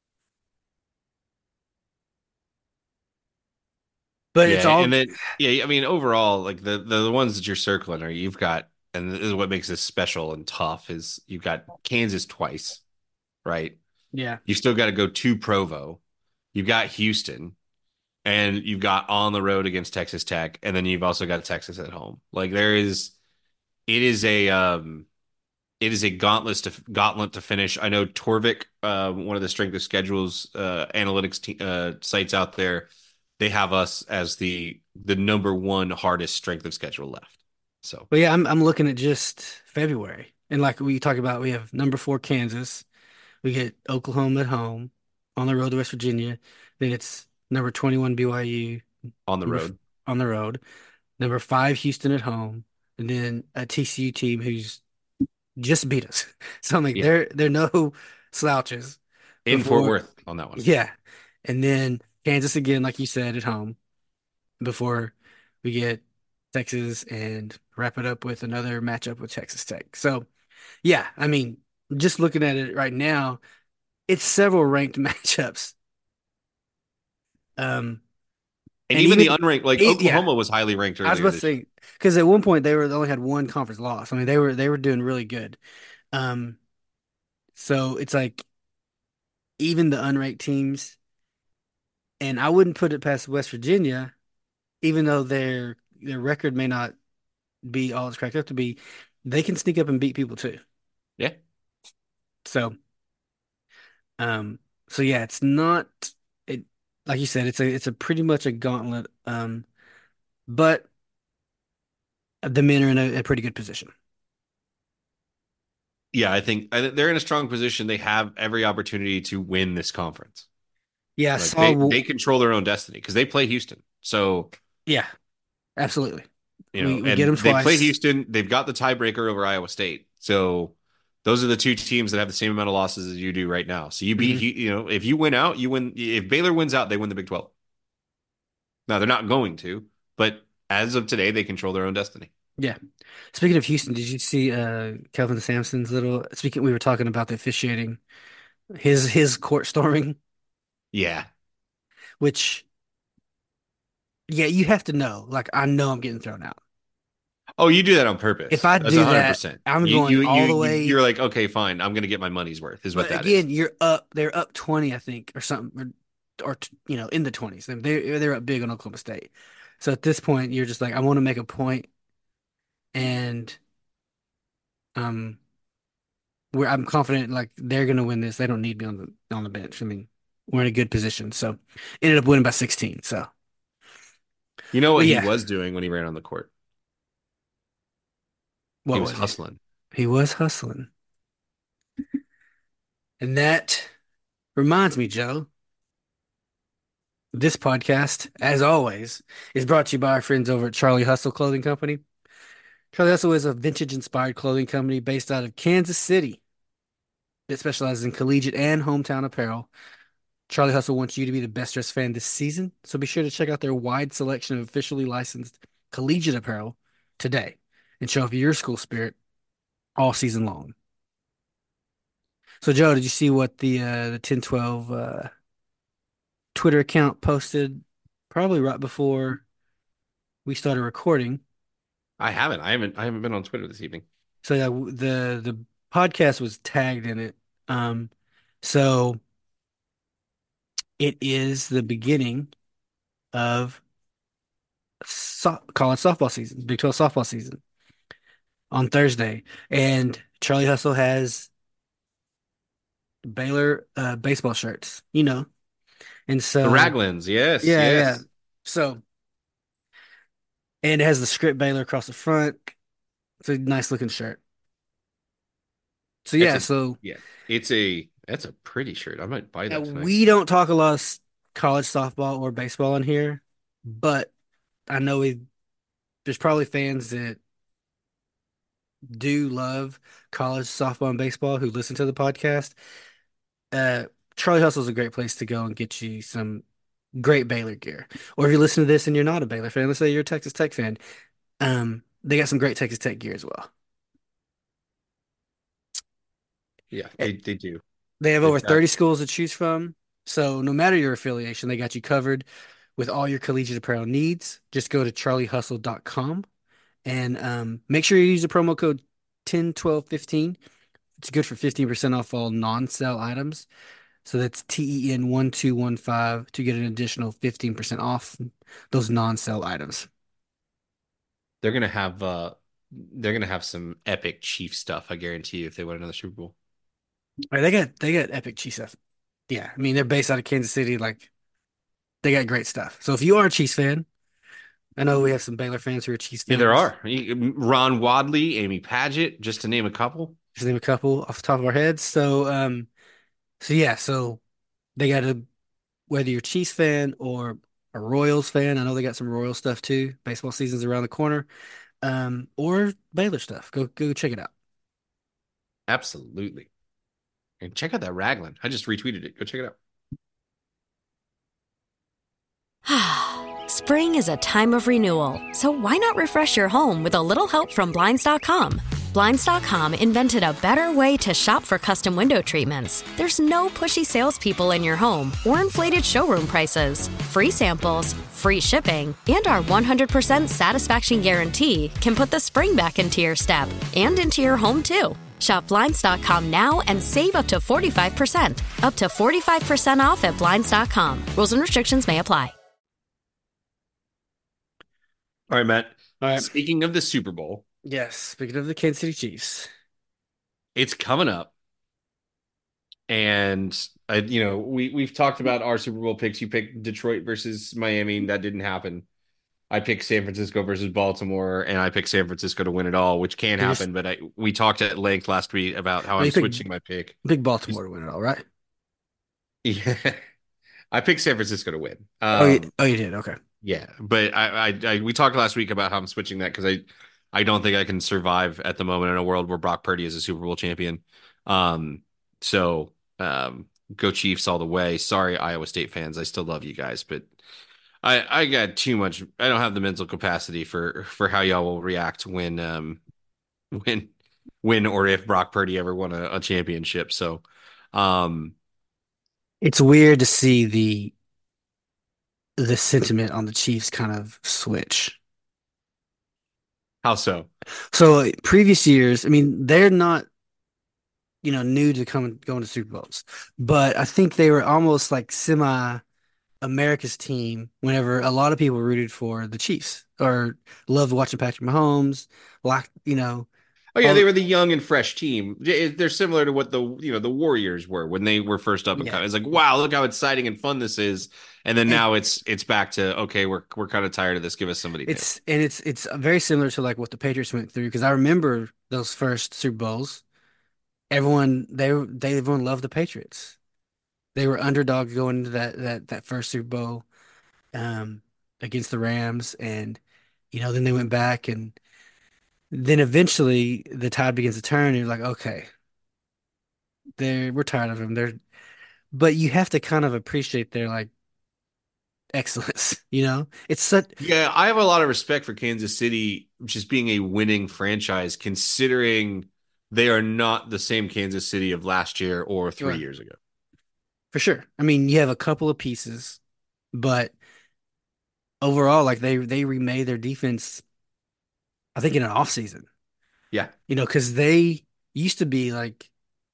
But it's Yeah, all and then yeah, I mean overall, like the the, the ones that you're circling are you've got, and this is what makes this special and tough is you've got Kansas twice, right? yeah. You've still got to go to Provo. You've got Houston, and you've got on the road against Texas Tech, and then you've also got Texas at home. Like there is, it is a um, it is a gauntlet to gauntlet to finish. I know Torvik, uh, one of the strength of schedules uh, analytics te- uh, sites out there, they have us as the the number one hardest strength of schedule left. So But yeah, I'm I'm looking at just February. And like we talk about, we have number four Kansas. We get Oklahoma at home, on the road to West Virginia. Then it's number twenty-one B Y U, on the number f- road, on the road. Number five Houston at home, and then a T C U team who's just beat us. So I'm like, yeah, they're they're no slouches. in Fort Before, Worth on that one. yeah, and then Kansas again, like you said, at home. Before we get Texas and wrap it up with another matchup with Texas Tech. So yeah, I mean, just looking at it right now, it's several ranked matchups. Um, And and even the even unranked, like e- yeah, Oklahoma was highly ranked I was earlier about to this year. say because at one point they were they only had one conference loss. I mean, they were they were doing really good. Um, so it's like even the unranked teams, and I wouldn't put it past West Virginia, even though their their record may not be all it's cracked up to be, they can sneak up and beat people too. Yeah. So, um, so yeah, it's not it like you said, it's a it's a pretty much a gauntlet. Um, but the men are in a, a pretty good position. Yeah, I think, I think they're in a strong position. They have every opportunity to win this conference. Yeah, I Like saw. they they control their own destiny because they play Houston. So, Yeah, absolutely. you know, We we get and them they play twice. Houston. They've got the tiebreaker over Iowa State. So those are the two teams that have the same amount of losses as you do right now. So you beat, Hmm. you know, if you win out, you win. If Baylor wins out, they win the Big twelve. Now they're not going to, but as of today, they control their own destiny. Yeah. Speaking of Houston, did you see uh Kelvin Sampson's little? Speaking, we were talking about the officiating, his his court storming, Yeah. which yeah, you have to know. Like, I know I'm getting thrown out. Oh, you do that on If purpose. I That's a do hundred that, percent. I'm You going you you all the you way. you're like, okay, fine. I'm gonna get my money's worth, is what But that is. again, you're up. They're up twenty, I think, or something, or, or you know, in the twenties. They they're they're up big on Oklahoma State. So at this point, you're just like, I want to make a point, and um, where I'm confident, like they're gonna win this. They don't need me on the on the bench. I mean, we're in a good position. So ended up winning by sixteen. So, You know but what he yeah, was doing when he ran on the court? He what was was it? hustling. He was hustling, and that reminds me, Joe. This podcast, as always, is brought to you by our friends over at Charlie Hustle Clothing Company. Charlie Hustle is a vintage-inspired clothing company based out of Kansas City that specializes in collegiate and hometown apparel. Charlie Hustle wants you to be the best dressed fan this season, so be sure to check out their wide selection of officially licensed collegiate apparel today and show off your school spirit all season long. So, Joe, did you see what the uh, the ten twelve uh, Twitter account posted probably right before we started recording? I haven't. I haven't. I haven't been on Twitter this evening. So yeah, w- the the podcast was tagged in it. Um, so it is the beginning of so college softball season, Big twelve softball season on Thursday, and Charlie Hustle has Baylor uh, baseball shirts, you know, and The so Raglins, yes, yeah, yeah. yes. So and it has the script Baylor across the front. It's a nice looking shirt. So It's yeah, a so yeah. It's a that's a pretty shirt. I might buy uh, that tonight. we don't talk a lot of s- college softball or baseball in here, but I know we there's probably fans that do love college softball and baseball who listen to the podcast. Uh, Charlie Hustle is a great place to go and get you some great Baylor gear. Or if you listen to this and you're not a Baylor fan, let's say you're a Texas Tech fan, um, they got some great Texas Tech gear as well. Yeah, Eh, they they do. They have over They've got thirty schools to choose from. So no matter your affiliation, they got you covered with all your collegiate apparel needs. Just go to charlie hustle dot com and um, make sure you use the promo code ten twelve fifteen. It's good for fifteen percent off all non-sale items. So that's T E N one two one five to get an additional fifteen percent off those non-sale items. they're gonna have uh they're gonna have some epic Chief stuff, I guarantee you, if they win another Super Bowl. All right, they got they got epic Chiefs stuff. Yeah, I mean they're based out of Kansas City. Like they got great stuff. So if you are a Chiefs fan, I know we have some Baylor fans who are Chiefs Yeah, there fans. are. Ron Wadley, Amy Paget, just to name a couple. Just name a couple off the top of our heads. So um, so yeah, so they got a whether you're a Chiefs fan or a Royals fan, I know they got some Royal stuff too. Baseball season's around the corner. Um, or Baylor stuff. Go go check it out. Absolutely. And check out that Raglan. I just retweeted it. Go check it out. Spring is a time of renewal, so why not refresh your home with a little help from Blinds dot com? Blinds dot com invented a better way to shop for custom window treatments. There's no pushy salespeople in your home or inflated showroom prices. Free samples, free shipping, and our one hundred percent satisfaction guarantee can put the spring back into your step and into your home, too. Shop Blinds dot com now and save up to forty-five percent. Up to forty-five percent off at Blinds dot com. Rules and restrictions may apply. All right, Matt. All right. Speaking of the Super Bowl, Yes, speaking of the Kansas City Chiefs. it's coming up. And I, you know, we we've talked about our Super Bowl picks. You picked Detroit versus Miami. That didn't happen. I picked San Francisco versus Baltimore, and I picked San Francisco to win it all, which can You just- happen. But I we talked at length last week about how Oh, I'm you picked- switching my pick. Big Baltimore to win it all, right? Yeah. I picked San Francisco to win. Oh, you, Um, oh, you did. Okay. yeah, but I, I, I we talked last week about how I'm switching that because I, I don't think I can survive at the moment in a world where Brock Purdy is a Super Bowl champion. Um, so um, go Chiefs all the way. Sorry, Iowa State fans, I still love you guys, but I, I got too much. I don't have the mental capacity for for how y'all will react when um when when or if Brock Purdy ever won a, a championship. So, um, It's weird to see the the sentiment on the Chiefs kind of switch. how so? So previous years, I mean, they're not, you know, new to coming going to Super Bowls, but I think they were almost like semi America's team whenever a lot of people rooted for the Chiefs or loved watching Patrick Mahomes, like, you know, Oh yeah, all, they were the young and fresh team. They- They're similar to what the you know the Warriors were when they were first up and yeah. coming. It's like, wow, look how exciting and fun this is. And then And now it's it's back to okay, we're we're kind of tired of this. Give us somebody new. it's and it's it's very similar to like what the Patriots went through because I remember those first Super Bowls. Everyone they they everyone loved the Patriots. They were underdogs going into that that that first Super Bowl um against the Rams and you know then they went back and then eventually the tide begins to turn and you're like okay they're we're tired of them they're but you have to kind of appreciate their like excellence you know it's such Yeah, I have a lot of respect for Kansas City just being a winning franchise, considering they are not the same Kansas City of last year or three right, years ago. for sure. I mean you have a couple of pieces but overall like they they remade their defense I think in an off season Yeah. you know because they used to be like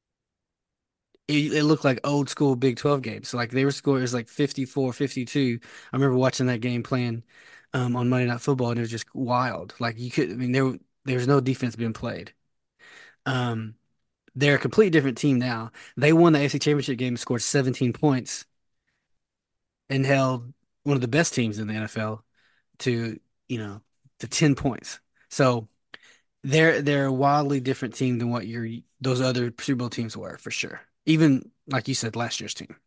it, it looked like old school Big twelve games. So like they were scores like fifty-four, fifty-two. I remember watching that game playing um, on Monday Night Football and it was just wild. Like you could, I mean, there there was no defense being played. Um, they're a completely different team now. They won the A F C Championship game, scored seventeen points, and held one of the best teams in the N F L to, you know, to ten points. So they're they're a wildly different team than what your those other Super Bowl teams were for sure. Even like you said, last year's team.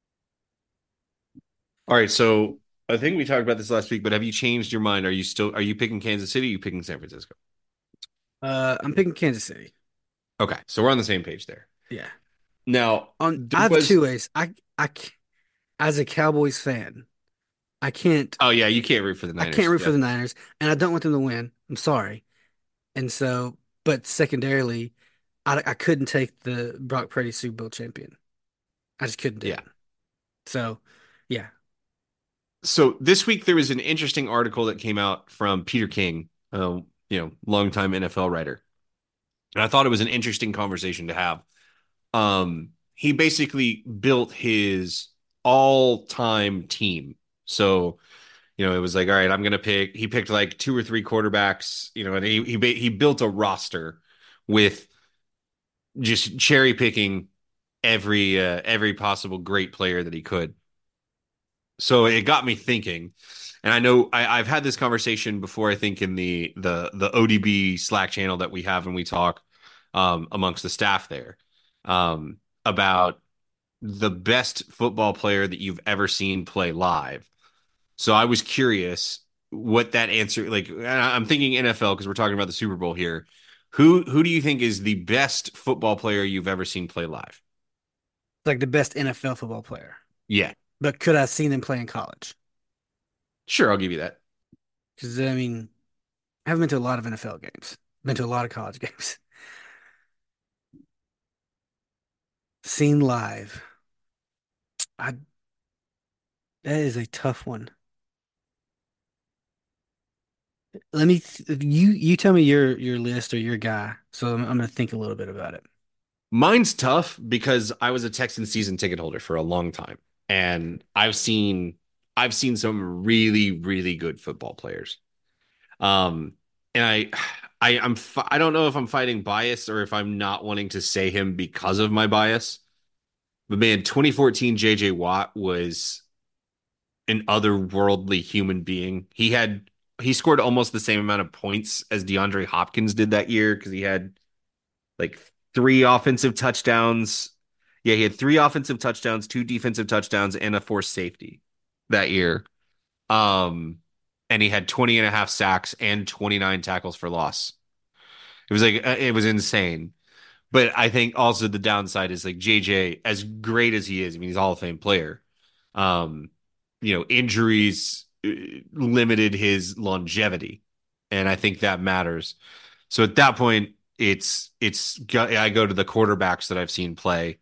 All right, so I think we talked about this last week, but have you changed your mind? Are you still are you picking Kansas City? Or are you picking San Francisco? Uh, I'm picking Kansas City. Okay, so we're on the same page there. Yeah. Now, On there I have was two ways. I I c- as a Cowboys fan, I can't oh yeah, you can't root for the I can't Niners. root for Yeah. the Niners, and I don't want them to win. I'm sorry. And so, but secondarily, I I couldn't take the Brock Purdy Super Bowl champion. I just couldn't do Yeah. it. So, yeah. So this week there was an interesting article that came out from Peter King, uh, you know, longtime N F L writer, and I thought it was an interesting conversation to have. Um, he basically built his all-time team. So, you know, it was like, all right, I'm gonna pick. He picked like two or three quarterbacks, you know, and he he ba- he built a roster with just cherry picking every uh, every possible great player that he could. So it got me thinking, and I know I, I've had this conversation before. I think in the the the O D B Slack channel that we have when we talk um, amongst the staff there um, about the best football player that you've ever seen play live. So I was curious what that answer like. I'm thinking N F L because we're talking about the Super Bowl here. Who who do you think is the best football player you've ever seen play live? Like the best N F L football player. Yeah, But could I have seen them play in college? sure, I'll give you that. Because I mean, I haven't been to a lot of N F L games. Been to a lot of college games. Seen live. I that is a tough one. Let me th- you you tell me your your list or your guy. So I'm, I'm gonna think a little bit about it. Mine's tough because I was a Texan season ticket holder for a long time, and I've seen I've seen some really really good football players. Um, and I I I'm fi- I don't know if I'm fighting bias or if I'm not wanting to say him because of my bias. But man, twenty fourteen J J Watt was an otherworldly human being. He had he scored almost the same amount of points as DeAndre Hopkins did that year because he had like three offensive touchdowns. Yeah, he had three offensive touchdowns, two defensive touchdowns, and a forced safety that year. Um, and he had twenty and a half sacks and twenty-nine tackles for loss. It was like uh, it was insane. But I think also the downside is like J J, as great as he is, I mean, he's a Hall of Fame player. Um, you know, injuries uh, limited his longevity, and I think that matters. So at that point, it's it's I go to the quarterbacks that I've seen play,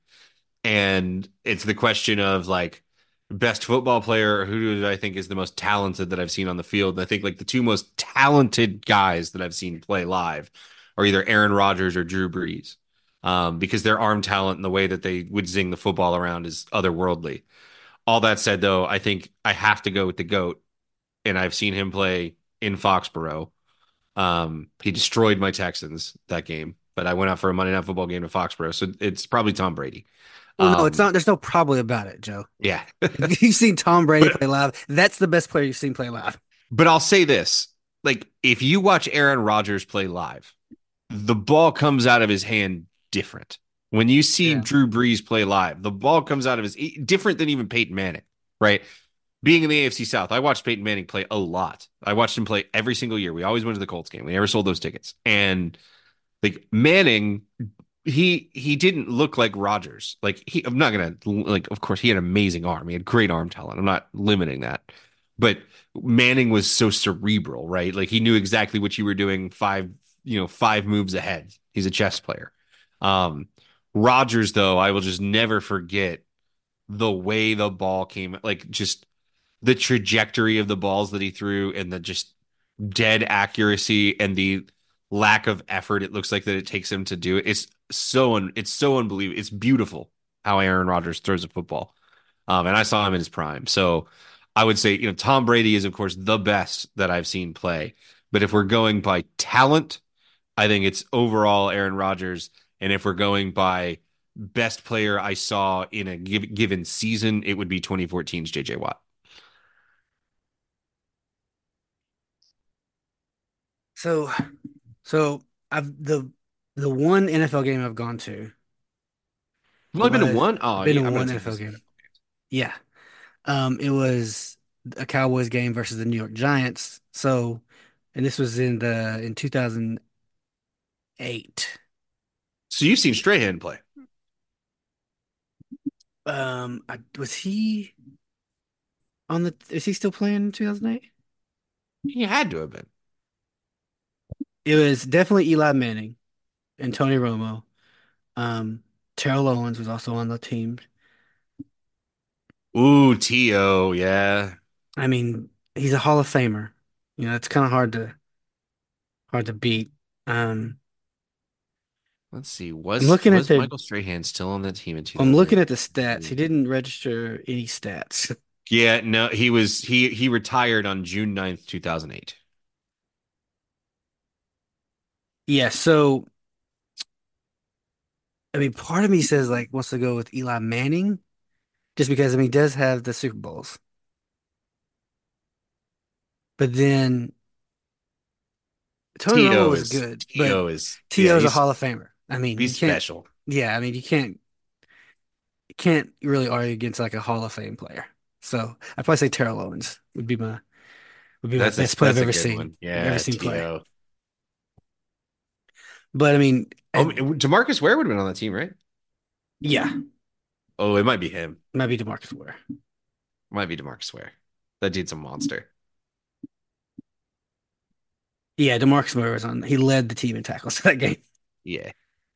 and it's the question of like best football player, who do I think is the most talented that I've seen on the field. And I think like the two most talented guys that I've seen play live are either Aaron Rodgers or Drew Brees, um, because their arm talent and the way that they would zing the football around is otherworldly. All that said, though, I think I have to go with the GOAT, and I've seen him play in Foxborough. Um, he destroyed my Texans that game, but I went out for a Monday Night Football game in Foxborough, so it's probably Tom Brady. Well, no, it's Um, not. There's no probably about it, Joe. yeah. If you've seen Tom Brady but play live, that's the best player you've seen play live. but I'll say this. Like if you watch Aaron Rodgers play live, the ball comes out of his hand different. When you see Yeah. Drew Brees play live, the ball comes out of his different than even Peyton Manning, right? Being in the A F C South, I watched Peyton Manning play a lot. I watched him play every single year. We always went to the Colts game. We never sold those tickets. And like Manning, he he didn't look like Rodgers. Like he, I'm not gonna like. Of course, he had an amazing arm. He had great arm talent. I'm not limiting that, but Manning was so cerebral, right? Like he knew exactly what you were doing five, you know, five moves ahead. He's a chess player. Um, Rodgers, though, I will just never forget the way the ball came, like just the trajectory of the balls that he threw and the just dead accuracy and the lack of effort it looks like that it takes him to do it. It's so un, it's so unbelievable. It's beautiful how Aaron Rodgers throws a football. Um, and I saw him in his prime. So I would say, you know, Tom Brady is of course the best that I've seen play. But if we're going by talent, I think it's overall Aaron Rodgers. And if we're going by best player I saw in a give, given season, it would be twenty fourteen's J J Watt. So, so I've the the one N F L game I've gone to I've only been to was one. Oh, been yeah, in I'm gonna one take N F L this. game. Yeah. Um, it was a Cowboys game versus the New York Giants. So, and this was in the in two thousand eight. So you've seen Strahan play. Um, I, was he on the? Is he still playing in two thousand eight? He had to have been. It was definitely Eli Manning and Tony Romo. Um, Terrell Owens was also on the team. Ooh, T O, yeah. I mean, he's a Hall of Famer. You know, it's kind of hard to hard to beat. Um, Let's see. I'm Was looking at was the Michael Strahan still on that team in I'm looking at two thousand eight? the stats. He didn't register any stats. Yeah, no, he was he he retired on June ninth, two thousand eight. Yeah, so I mean, part of me says like wants to go with Eli Manning just because I mean he does have the Super Bowls. But then Tony Romo T O was is good, but T O is yeah, T O's a he's Hall of Famer. I mean, you he's can't special. yeah, I mean you can't you can't really argue against like a Hall of Fame player. So I'd probably say Terrell Owens would be my would be my That's a best player I've that's a ever good seen. one. Ever Yeah, seen play. T O. But I mean, Oh, and DeMarcus Ware would have been on that team, right? yeah, Oh, it might be him. might be DeMarcus Ware. Might be DeMarcus Ware. That dude's a monster. Yeah, DeMarcus Ware was on. He led the team in tackles that game. Yeah.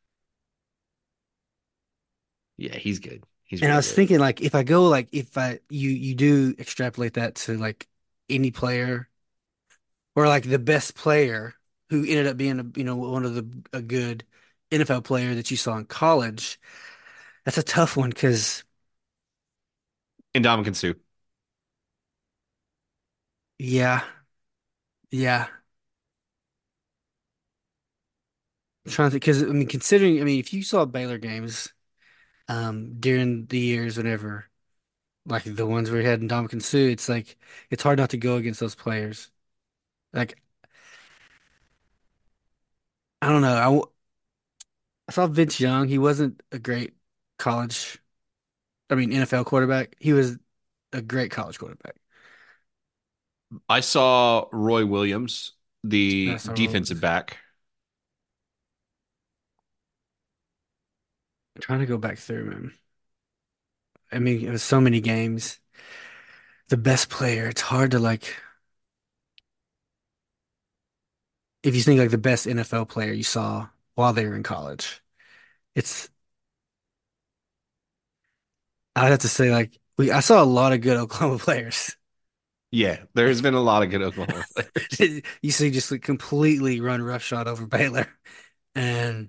Yeah, he's good. He's And I really was good. thinking, like, if I go, like, if I you you do extrapolate that to like any player or like the best player who ended up being a you know one of the a good N F L player that you saw in college, that's a tough one because Ndamukong Suh. yeah, yeah. I'm trying to think because I mean, considering I mean, if you saw Baylor games um during the years whenever like the ones where he had Ndamukong Suh, it's like it's hard not to go against those players. Like I don't know. I, w- I saw Vince Young. He wasn't a great. college, I mean N F L quarterback. He was a great college quarterback. I saw Roy Williams, the That's our defensive back. trying to go back through, man. I mean, it was so many games. The best player, it's hard to like if you think like the best N F L player you saw while they were in college. It's I'd have to say like we I saw a lot of good Oklahoma players. Yeah, there's been a lot of good Oklahoma players. You see just like completely run roughshod over Baylor and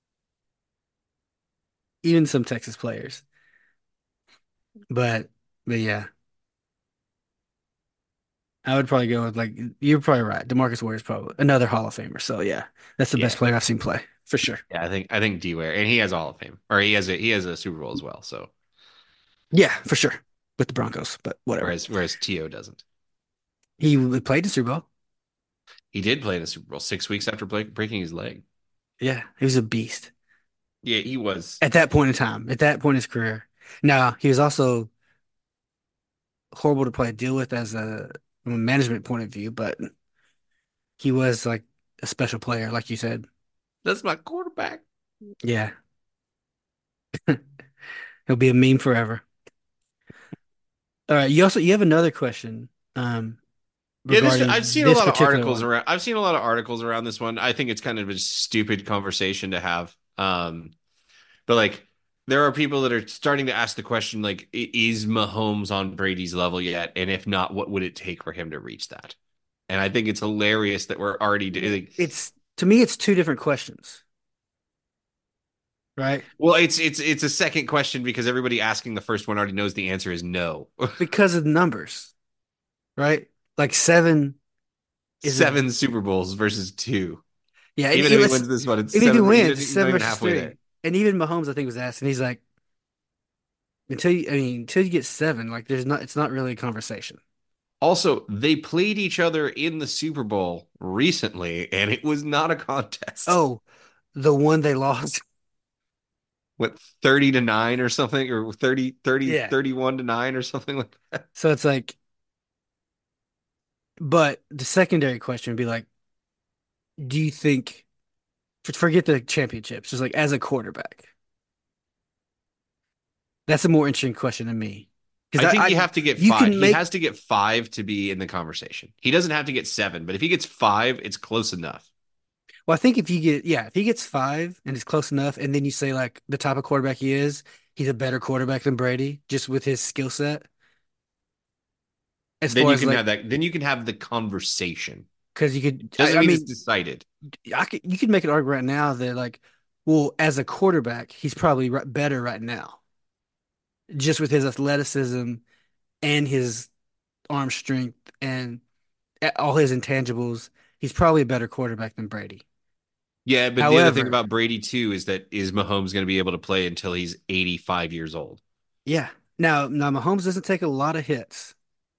even some Texas players. But but yeah, I would probably go with like you're probably right. DeMarcus Ware is probably another Hall of Famer. So yeah, that's the best Yeah, player I've seen play for sure. yeah. I think I think D Ware, and he has a Hall of Fame, or he has a he has a Super Bowl as well. So Yeah, for sure with the Broncos, but whatever. whereas whereas T O doesn't. He played the Super Bowl. He did play in the Super Bowl six weeks after play, breaking his leg. Yeah, he was a beast Yeah, he was. at that point in time. At that point in his career. Now he was also horrible to play deal with as a from a management point of view, but he was like a special player, like you said. That's my quarterback. Yeah, he'll be a meme forever. All right, you also you have another question um Yeah, this I've regarding seen a this lot of particular articles one. around. I've seen a lot of articles around this one. I think it's kind of a stupid conversation to have. Um, but like, there are people that are starting to ask the question, like, i- is Mahomes on Brady's level yet? And if not, what would it take for him to reach that? And I think it's hilarious that we're already doing. It's to me, it's two different questions, right? Well, it's it's it's a second question because everybody asking the first one already knows the answer is no. Because of the numbers, right? Like seven is a Seven Super Bowls versus two. yeah. And Even it if he was, wins this one, it's and if he seven. He wins, didn't- it's he's not seven even versus halfway three. there. And even Mahomes, I think, was asked, and he's like, until you, I mean, until you get seven, like, there's not, it's not really a conversation. Also, they played each other in the Super Bowl recently, and it was not a contest. Oh, the one they lost. What, thirty to nine or something, or thirty, thirty, Yeah. thirty-one to nine or something like that. So it's like, but the secondary question would be like, do you think, forget the championships, just like as a quarterback? That's a more interesting question to me. I Because I, think I, you have to get you five. can He make, has to get five to be in the conversation. He doesn't have to get seven, but if he gets five, it's close enough. well, I think if you get, yeah, if he gets five and it's close enough, and then you say like the type of quarterback he is, he's a better quarterback than Brady, just with his skill set. As Then far you as can like, have that. Then you can have the conversation. because you could, I, Doesn't I mean it's mean, decided. I could, you could make an argument right now that like, well, as a quarterback, he's probably right, better right now, just with his athleticism and his arm strength and all his intangibles. He's probably a better quarterback than Brady. Yeah, but the other thing However, about Brady too is that is Mahomes going to be able to play until he's eighty-five years old? yeah. Now, now Mahomes doesn't take a lot of hits.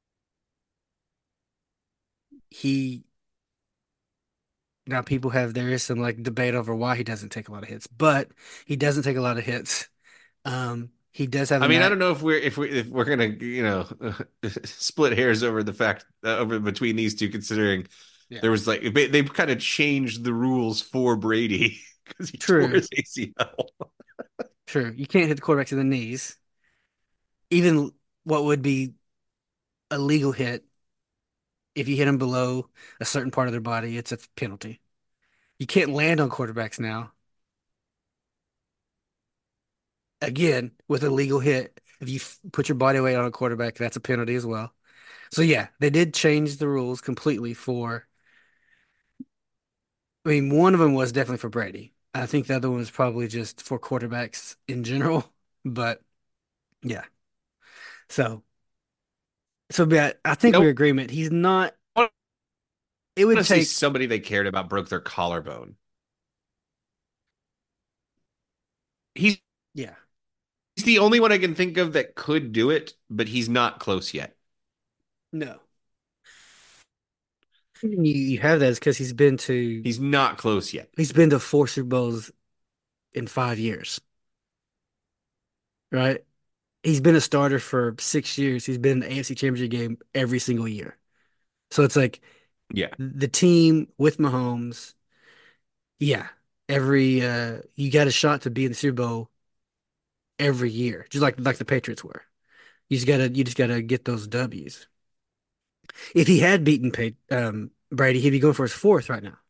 He now people have there is some like debate over why he doesn't take a lot of hits, but he doesn't take a lot of hits. Um, he does have I a mean, I knack. don't know if we're if we if we're gonna you know split hairs over the fact uh, over between these two, considering Yeah, there was like they, they kind of changed the rules for Brady because he tore true, his A C L. true. You can't hit the quarterback to the knees. Even what would be a legal hit, if you hit them below a certain part of their body, it's a penalty. You can't land on quarterbacks now. Again, with a legal hit, if you f- put your body weight on a quarterback, that's a penalty as well. So yeah, they did change the rules completely for. I mean, one of them was definitely for Brady. I think the other one was probably just for quarterbacks in general. But yeah, so so yeah, I think You know, we're agreement. He's not. I It would want to see take. somebody they cared about broke their collarbone. He's Yeah, he's the only one I can think of that could do it, but he's not close yet. no. You, you have that because he's been to He's not close yet. he's been to four Super Bowls in five years. right? He's been a starter for six years. He's been in the A F C Championship game every single year. So it's like Yeah. the team with Mahomes, yeah, every uh you got a shot to be in the Super Bowl every year, just like like the Patriots were. You just gotta you just gotta get those W's. If he had beaten Pay, um, Brady, he'd be going for his fourth right now.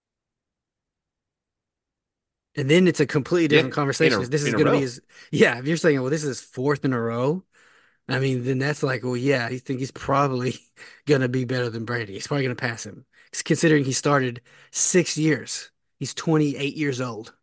And then it's a completely Yeah. different In conversation. a 'Cause this is in a going to be row. his, yeah. If you're saying, well, this is his fourth in a row, I mean, then that's like, well, yeah, I think he's probably going to be better than Brady. He's probably going to pass him, considering he started six years. He's twenty-eight years old.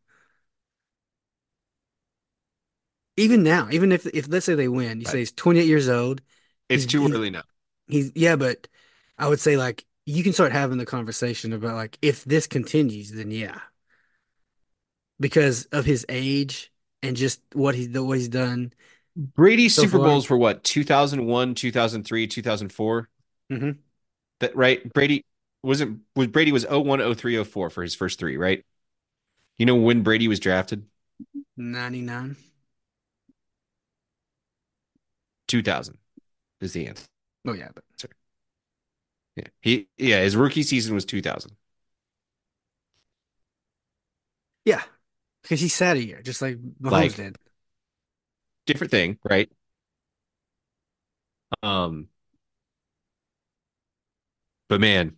Even now, even if if let's say they win, you say But he's twenty-eight years old. it's He's too he's early now. he's yeah, but I would say like you can start having the conversation about like if this continues, then yeah, because of his age and just what he's what he's done Brady's so Super far. Bowls were what, two thousand one, two thousand three, two thousand four? Hmm. That right? Brady wasn't was Brady was oh one, oh three, oh four for his first three, right? You know when Brady was drafted? ninety-nine. two thousand is the answer. Oh yeah, but Yeah. He yeah, his rookie season was two thousand. yeah, because he sat a year, just like Mahomes Like did. different thing, right? Um, but man,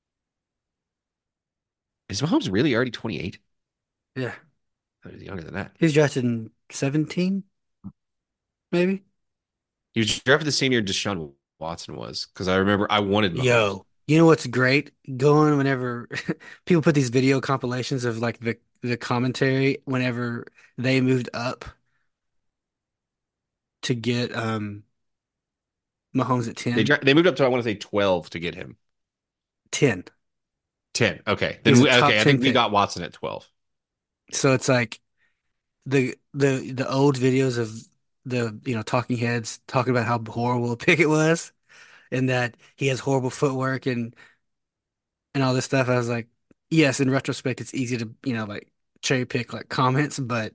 is Mahomes really already twenty-eight? Yeah, I was younger than that. he was drafted in seventeen, maybe. He was drafted the same year Deshaun Watson was, because I remember I wanted Mahomes. Yo, you know what's great? Going whenever people put these video compilations of like the the commentary whenever they moved up to get um Mahomes at They ten. dra- they moved up to I want to say twelve to get him. ten. ten. Okay. He Then was a we, top okay, I ten think we pick. got Watson at twelve. So it's like the the the old videos of the you know talking heads talking about how horrible a pick it was and that he has horrible footwork and and all this stuff. I was like, yes, in retrospect, it's easy to you know like cherry pick like comments, but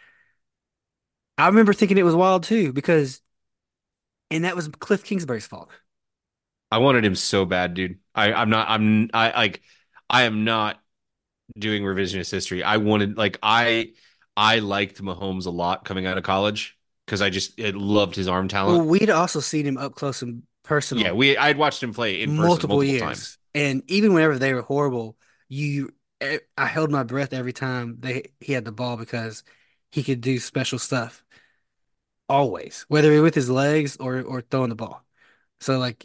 I remember thinking it was wild too because and that was Cliff Kingsbury's fault. I wanted him so bad, dude. I I'm not I'm I like I am not doing revisionist history. I wanted like I I liked Mahomes a lot coming out of college because I just it loved his arm Well, talent. we'd also seen him up close and Yeah, personal we I'd watched him play in person multiple multiple times. years, and even whenever they were horrible, you eh, I held my breath every time they he had the ball because he could do special stuff always, whether it with his legs or or throwing the ball. So like,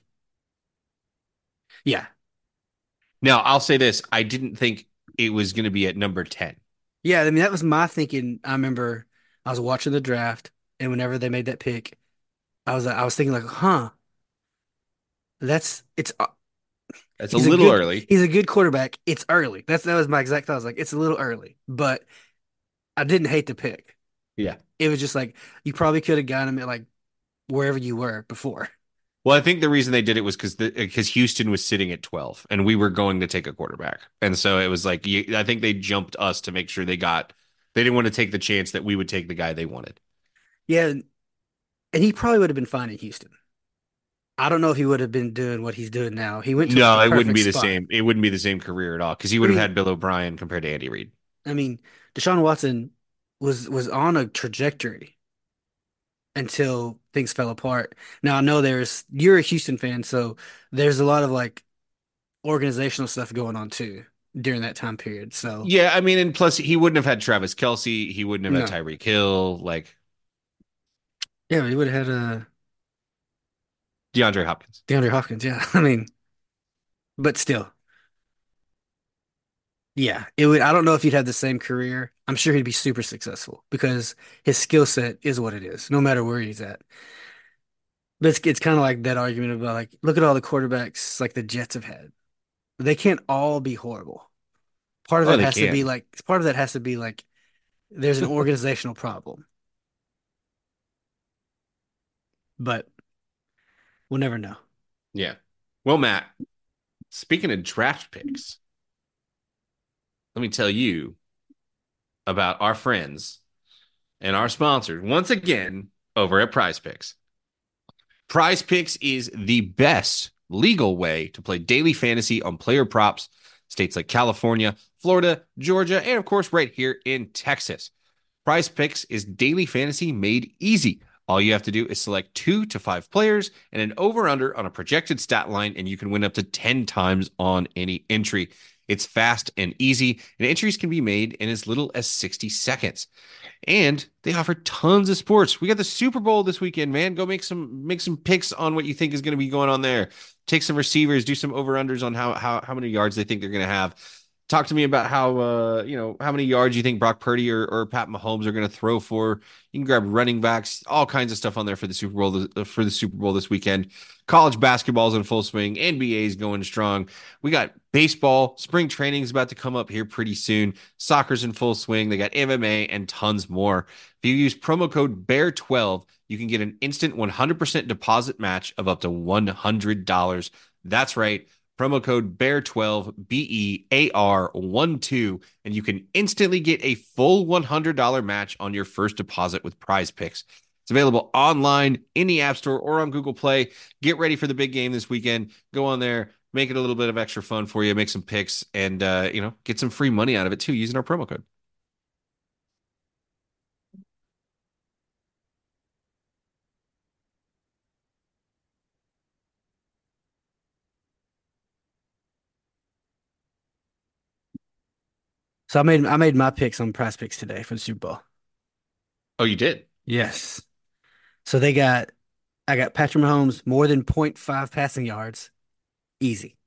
yeah, Now, I'll say this, I didn't think it was going to be at number ten. yeah. I mean, that was my thinking. I remember I was watching the draft, and whenever they made that pick, I was I was thinking like, huh, that's it's uh, That's a he's a little good early. he's a good quarterback. It's early. That's that was my exact thought. I was like, it's a little early, but I didn't hate the pick. Yeah. It was just like you probably could have gotten him at like wherever you were before. Well, I think the reason they did it was because because Houston was sitting at twelve and we were going to take a quarterback. And so it was like, you, I think they jumped us to make sure they got, they didn't want to take the chance that we would take the guy they wanted. Yeah, and he probably would have been fine in Houston. I don't know if he would have been doing what he's doing now. He went to like No, the it wouldn't perfect be the spot. same. It wouldn't be the same career at all because he I would have mean, had Bill O'Brien compared to Andy Reid. I mean, Deshaun Watson was was on a trajectory until things fell apart. Now I know there's you're a Houston fan, so there's a lot of like organizational stuff going on too during that time period. So Yeah, I mean, and plus he wouldn't have had Travis Kelce. He wouldn't have no, had Tyreek Hill, like yeah, he would have had uh DeAndre Hopkins. DeAndre Hopkins. Yeah, I mean, but still, yeah, it would. I don't know if he'd have the same career. I'm sure he'd be super successful because his skill set is what it is, no matter where he's at. But it's it's kind of like that argument about like, look at all the quarterbacks like the Jets have had. They can't all be horrible. Part of Oh, that they has to be can. like part of that has to be like there's an organizational problem. But we'll never know. Yeah. Well, Matt, speaking of draft picks, let me tell you about our friends and our sponsors once again over at Prize Picks. Prize Picks is the best legal way to play daily fantasy on player props. States like California, Florida, Georgia, and of course, right here in Texas. Prize Picks is daily fantasy made easy. All you have to do is select two to five players and an over-under on a projected stat line, and you can win up to ten times on any entry. It's fast and easy, and entries can be made in as little as sixty seconds. And they offer tons of sports. We got the Super Bowl this weekend, man. Go make some make some picks on what you think is going to be going on there. Take some receivers, do some over-unders on how how how many yards they think they're going to have. Talk to me about how uh you know how many yards you think Brock Purdy or, or Pat Mahomes are going to throw for. You can grab running backs, all kinds of stuff on there for the Super Bowl for the Super Bowl this weekend. College basketball's in full swing, N B A's going strong. We got baseball, spring training is about to come up here pretty soon. Soccer's in full swing. They got M M A and tons more. If you use promo code bear twelve, you can get an instant one hundred percent deposit match of up to one hundred dollars. That's right. Promo code bear twelve, B E A R one two, and you can instantly get a full one hundred dollars match on your first deposit with Prize Picks. It's available online, in the App Store, or on Google Play. Get ready for the big game this weekend. Go on there, make it a little bit of extra fun for you, make some picks, and uh, you know, get some free money out of it too using our promo code. So I made I made my picks on Prize Picks today for the Super Bowl. Oh, you did? Yes. So they got I got Patrick Mahomes more than point five passing yards. Easy.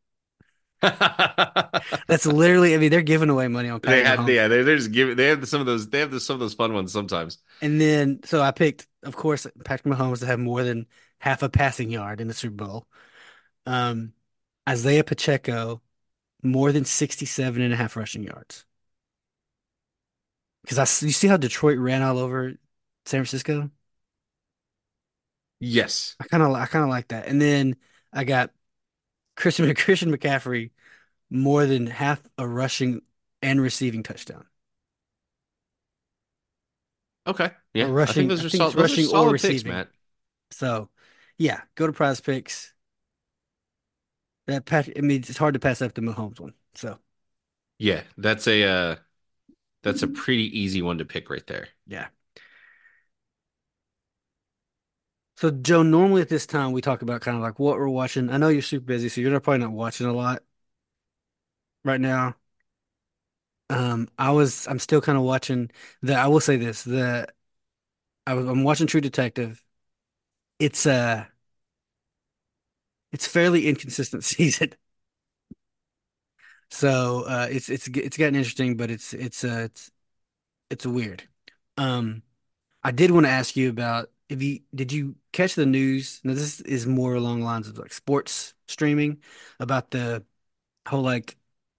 That's literally, I mean, they're giving away money on They Patrick had, Mahomes. yeah, they're, they're just giving. They have some of those. They have the, some of those fun ones sometimes. And then, so I picked, of course, Patrick Mahomes to have more than half a passing yard in the Super Bowl. Um, Isaiah Pacheco, more than sixty-seven and a half rushing yards. Because I, you see how Detroit ran all over San Francisco? Yes. I kind of, I kind of like that. And then I got Christian, Christian McCaffrey, more than half a rushing and receiving touchdown. Okay. Or Yeah. I think rushing, I those are think it's solid. Those are rushing or solid picks, receiving. Matt. So, yeah, go to Prize Picks. That Pat, I mean, it's hard to pass up the Mahomes one. So, Yeah, that's a uh, that's a pretty easy one to pick right there. yeah. So, Joe, normally at this time we talk about kind of like what we're watching. I know you're super busy, so you're not- probably not watching a lot right now. Um, I was, I'm still kind of watching the. I will say this: the I was, I'm watching True Detective. It's uh, it's fairly inconsistent season. So, uh, it's it's it's gotten interesting, but it's it's uh, it's it's weird. Um. I did want to ask you about if you did you catch the news? Now this is more along the lines of like sports streaming about the whole like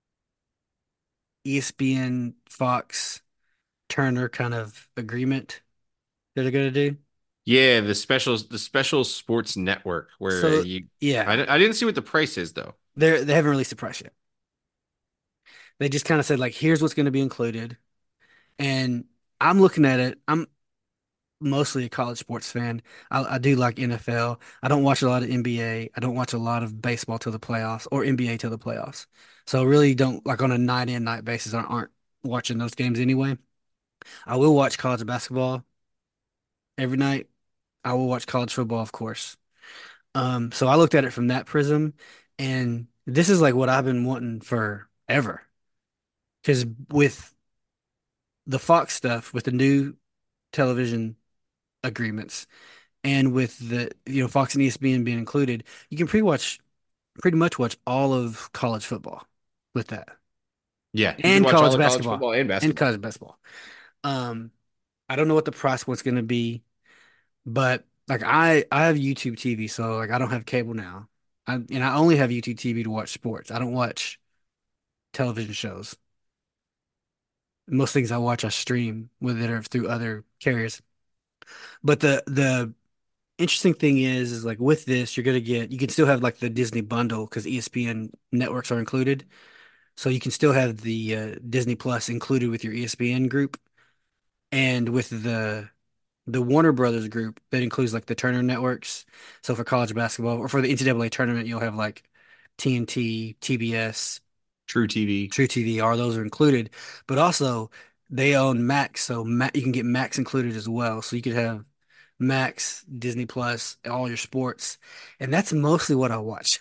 E S P N, Fox, Turner kind of agreement that they're gonna do. Yeah, the special the special sports network where So you yeah, I, I didn't see what the price is though. they're they haven't released the price yet. They just kind of said like here's what's going to be included, and I'm looking at it. I'm mostly a college sports fan. I, I do like N F L. I don't watch a lot of N B A. I don't watch a lot of baseball till the playoffs or N B A till the playoffs. So I really don't like on a night in night basis. I aren't watching those games anyway. I will watch college basketball every night. I will watch college football, of course. Um, so I looked at it from that prism, and this is like what I've been wanting forever. Because with the Fox stuff, with the new television agreements, and with the you know Fox and E S P N being included, you can pretty watch pretty much watch all of college football with that, Yeah, you can and watch all college the college basketball, football and and basketball. college basketball. Um, I don't know what the price was going to be, but like I I have YouTube T V, so like I don't have cable now, I, and I only have YouTube T V to watch sports. I don't watch television shows. Most things I watch I stream with it or through other carriers. But the the interesting thing is, is like with this, you're gonna get you can still have like the Disney bundle because E S P N networks are included, so you can still have the uh, Disney Plus included with your E S P N group. And with the the Warner Brothers group, that includes like the Turner networks. So for college basketball or for the N C double A tournament, you'll have like T N T, T B S, True T V. True T V, all those are included. But also they own Max, so Ma you can get Max included as well. So you could have Max, Disney Plus, all your sports, and that's mostly what I watch.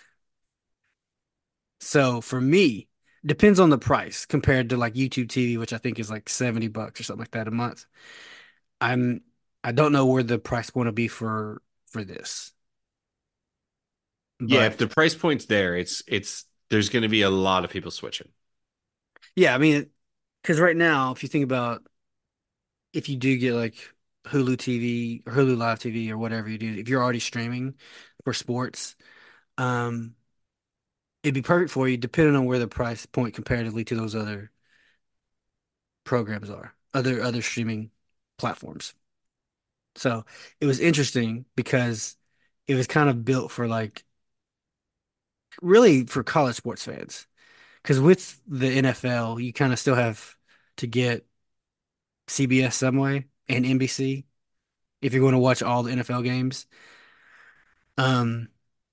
So for me, depends on the price compared to like YouTube T V, which I think is like seventy bucks or something like that a month. I'm I don't know where the price point will be for for this. Yeah, if But the price point's there, it's it's there's going to be a lot of people switching. yeah, I mean, because right now, if you think about if you do get like Hulu T V or Hulu Live T V or whatever you do, if you're already streaming for sports, um, it'd be perfect for you depending on where the price point comparatively to those other programs are, other other streaming platforms. So it was interesting because it was kind of built for like really for college sports fans. Because with the N F L, you kind of still have to get C B S some way and N B C if you're going to watch all the N F L games. Um,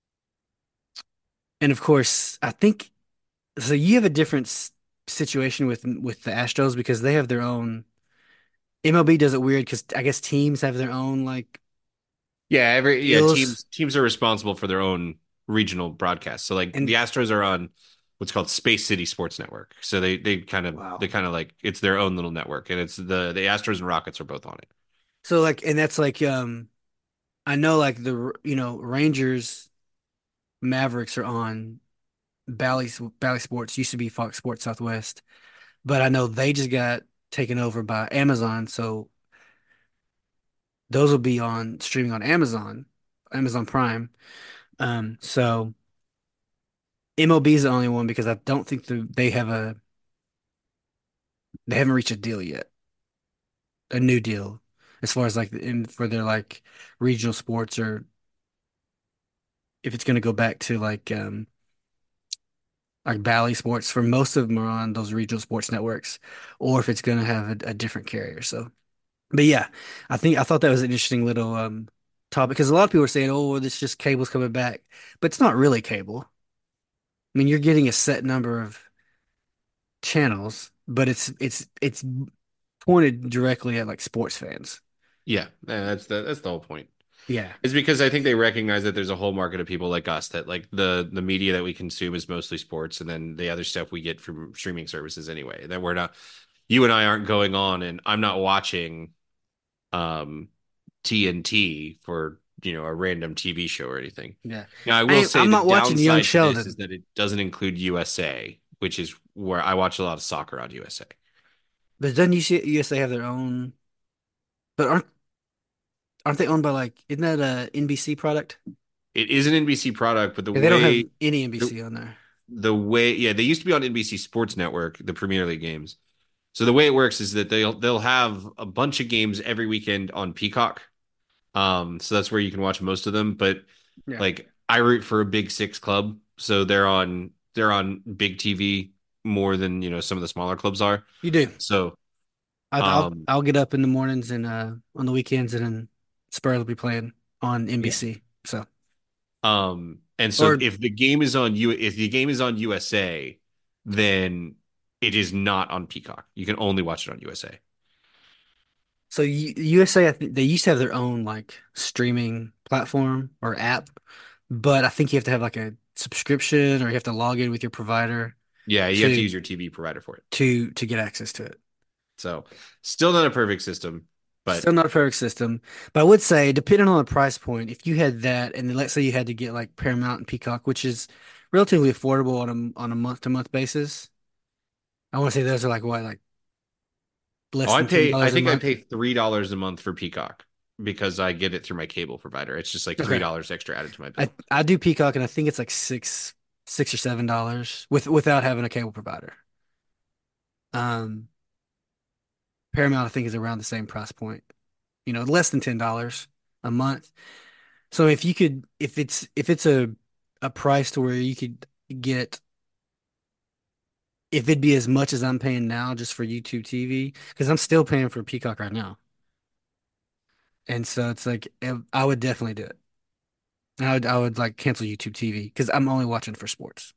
and of course, I think so. You have a different s- situation with with the Astros because they have their own. M L B does it weird because I guess teams have their own like Yeah, every yeah, deals teams teams are responsible for their own regional broadcasts. So like the and Astros are on what's called Space City Sports Network. So they they kind of they wow. kind of like it's their own little network, and it's the the Astros and Rockets are both on it. So like, and that's like um, I know like the you know Rangers, Mavericks are on Bally Bally Sports used to be Fox Sports Southwest, but I know they just got taken over by Amazon, so those will be on streaming on Amazon, Amazon Prime. Um, so M L B is the only one because I don't think the, they have a they haven't reached a deal yet, a new deal as far as like in for their like regional sports or if it's going to go back to like um like Bally Sports for most of them are on those regional sports networks, or if it's going to have a, a different carrier. So. But yeah, I think I thought that was an interesting little um topic because a lot of people are saying, "Oh, well, it's just cable's coming back," but it's not really cable. I mean, you're getting a set number of channels, but it's it's it's pointed directly at like sports fans. Yeah, yeah, that's the that's the whole point. Yeah, It's because I think they recognize that there's a whole market of people like us that like the the media that we consume is mostly sports, and then the other stuff we get from streaming services anyway. That we're not, you and I aren't going on, and I'm not watching um T N T for you know a random T V show or anything. yeah. Now, I I will ain't- say I'm the not watching Young downside to this is Sheldon, that it doesn't include U S A, which is where I watch a lot of soccer on U S A. but doesn't U C U S A have their own? But aren't aren't they owned by like? Isn't that a N B C product? It is an N B C product, but the Yeah, they don't have way any the, N B C on there. the way yeah, they used to be on N B C Sports Network, the Premier League games. So the way it works is that they'll they'll have a bunch of games every weekend on Peacock. Um, so that's where you can watch most of them. But Yeah, like I root for a Big Six club, so they're on they're on big T V more than you know some of the smaller clubs are. you do. So I, I'll um I'll get up in the mornings and uh on the weekends and then Spurs will be playing on yeah. N B C. So Um and so or if the game is on you if the game is on U S A, then it is not on Peacock. You can only watch it on U S A. so U USA, I think they used to have their own like streaming platform or app, but I think you have to have like a subscription or you have to log in with your provider Yeah, you have to to use your T V provider for it. to to get access to it. So still not a perfect system, but Still not a perfect system, but I would say depending on the price point, if you had that and then let's say you had to get like Paramount and Peacock, which is relatively affordable on a on a month to month basis. I want to say those are like what like oh, less I than ten pay I dollars a think I month. pay three dollars a month for Peacock because I get it through my cable provider. It's just like three Okay. dollars extra added to my I bill. I do Peacock and I think it's like six six or seven dollars with without having a cable provider. Um, Paramount I think is around the same price point, you know, less than ten dollars a month. So if you could, if it's if it's a a price to where you could get if it'd be as much as I'm paying now just for YouTube T V, because I'm still paying for Peacock right now. And so it's like if- I would definitely do it. I would I would like cancel YouTube T V because I'm only watching for sports.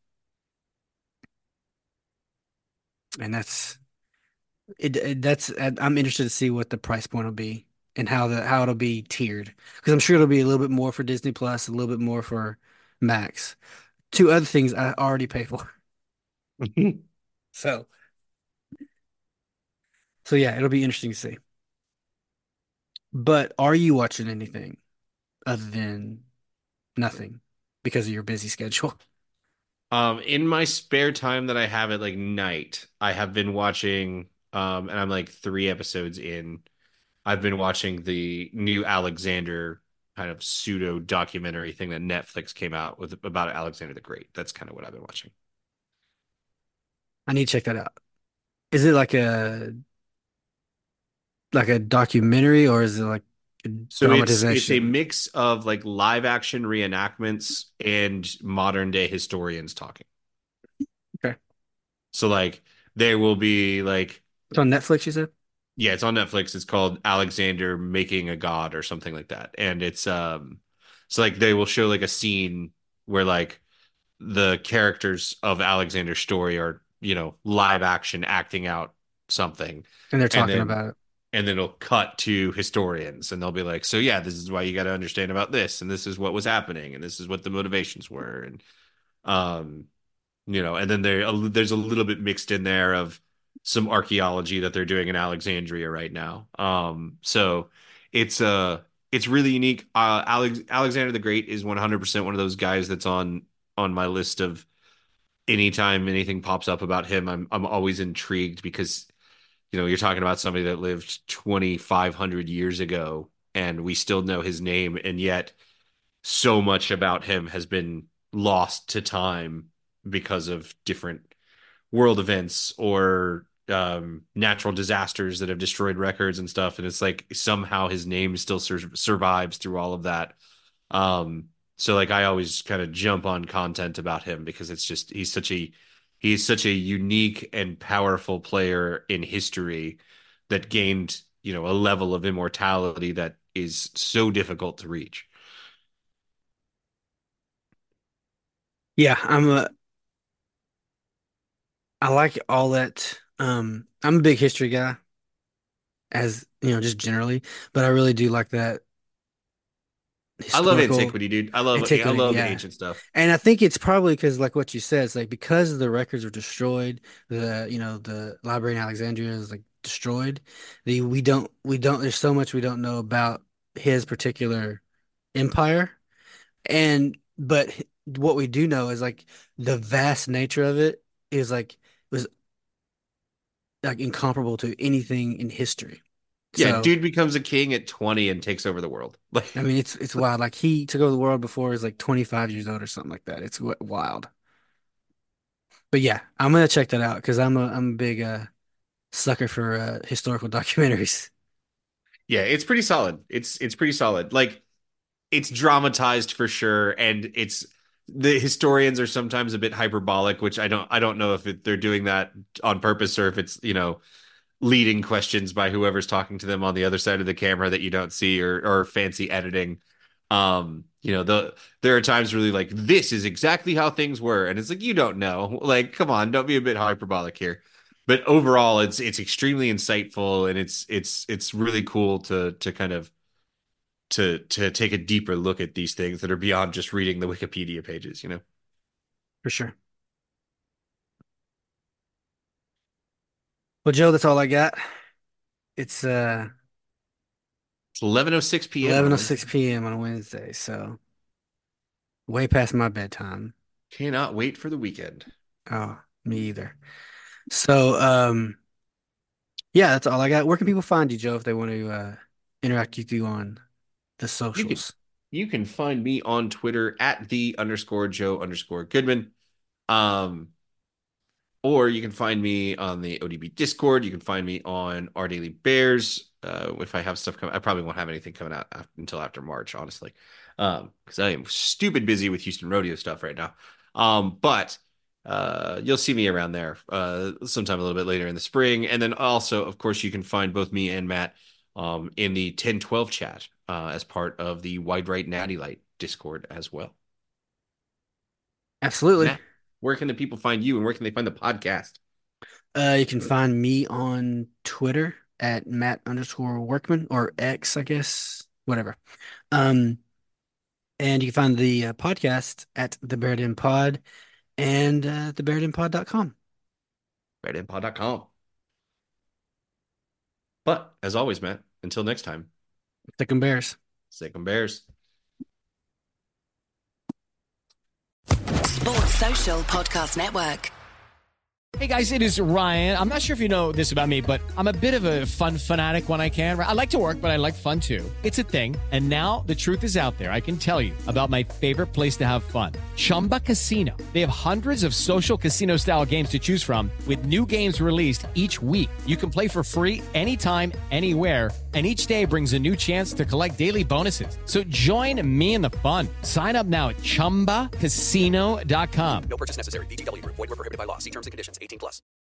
And that's it, it that's I'm interested to see what the price point will be and how the how it'll be tiered. Because I'm sure it'll be a little bit more for Disney Plus, a little bit more for Max. Two other things I already pay for. So so yeah, it'll be interesting to see. But are you watching anything other than nothing because of your busy schedule? Um, in my spare time that I have at like night, I have been watching, um, and I'm like three episodes in. I've been watching the new Alexander kind of pseudo documentary thing that Netflix came out with about Alexander the Great. That's kind of what I've been watching. I need to check that out. Is it like a like a documentary or is it like a So it's it's a dramatization? mix of like live action reenactments and modern day historians talking. Okay. So like there will be like It's on Netflix, you said? yeah, it's on Netflix. It's called Alexander Making a God or something like that. And it's um so like they will show like a scene where like the characters of Alexander's story are, you know, live action acting out something. And they're And talking then about it. and then it'll cut to historians and they'll be like, so yeah, this is why you got to understand about this and this is what was happening and this is what the motivations were and um you know, and then there there's a little bit mixed in there of some archaeology that they're doing in Alexandria right now. Um, so it's uh it's really unique. Uh, Alex Alexander the Great is one hundred percent one of those guys that's on on my list of anytime anything pops up about him, I'm I'm always intrigued because you know you're talking about somebody that lived twenty-five hundred years ago and we still know his name and yet so much about him has been lost to time because of different world events or um, natural disasters that have destroyed records and stuff. And it's like somehow his name still sur- survives through all of that. Um, so like I always kind of jump on content about him because it's just he's such a he's such a unique and powerful player in history that gained you know a level of immortality that is so difficult to reach. Yeah, I'm a I like all that. Um, I'm a big history guy, as you know, just generally, but I really do like that I love historical antiquity, dude. I love I antiquity. love Yeah. ancient stuff. And I think it's probably because, like what you said, it's like because the records are destroyed, the you know the library in Alexandria is like destroyed. The we don't we don't there's so much we don't know about his particular empire, and but h- what we do know is like the vast nature of it is like was like incomparable to anything in history. Yeah, So dude becomes a king at twenty and takes over the world. I Like, mean, it's it's wild. Like he took over the world before he was like twenty-five years old or something like that. It's w wild. But yeah, I'm gonna check that out because I'm a I'm a big uh sucker for uh historical documentaries. yeah, it's pretty solid. It's it's pretty solid. Like, it's dramatized for sure, and it's the historians are sometimes a bit hyperbolic, which I don't I don't know if it, they're doing that on purpose or if it's, you know, leading questions by whoever's talking to them on the other side of the camera that you don't see or or fancy editing. Um, you know, the there are times really like this is exactly how things were, and it's like you don't know. Like, come on, don't be a bit hyperbolic here. But overall, it's it's extremely insightful, and it's it's it's really cool to to kind of to to take a deeper look at these things that are beyond just reading the Wikipedia pages. You know, For sure. Well, Joe, that's all I got. It's uh it's eleven oh six p m on a Wednesday. eleven oh six p m on a Wednesday, so way past my bedtime. Cannot wait for the weekend. Oh, me either. So, um, yeah, that's all I got. Where can people find you, Joe, if they want to uh interact with you on the You can socials? you can find me on Twitter at the underscore Joe underscore Goodman. Um, or you can find me on the O D B Discord. You can find me on Our Daily Bears. Uh, if I have stuff coming, I probably won't have anything coming out after, until after March, honestly, um, because I am stupid busy with Houston rodeo stuff right now. Um, but uh, you'll see me around there uh, sometime a little bit later in the spring. And then also, of course, you can find both me and Matt um, in the ten twelve chat uh, as part of the Wide Right Natty Light Discord as well. Absolutely. Matt, where can the people find you and where can they find the podcast? Uh, you can find me on Twitter at Matt underscore Workman, or X, I guess, whatever. Um, and you can find the uh, podcast at the Bear Den Pod and uh, the bear den pod dot com. bear den pod dot com. But as always, Matt, until next time, Sick 'em Bears. Sick 'em Bears. Sports Social Podcast Network. Hey guys, it is Ryan. I'm not sure if you know this about me, but I'm a bit of a fun fanatic when I can. I like to work, but I like fun too. It's a thing. And now the truth is out there. I can tell you about my favorite place to have fun. Chumba Casino. They have hundreds of social casino style games to choose from with new games released each week. You can play for free anytime, anywhere. And each day brings a new chance to collect daily bonuses. So join me in the fun. Sign up now at chumba casino dot com. No purchase necessary. V G W Group. Void where prohibited by law. See terms and conditions. eighteen plus.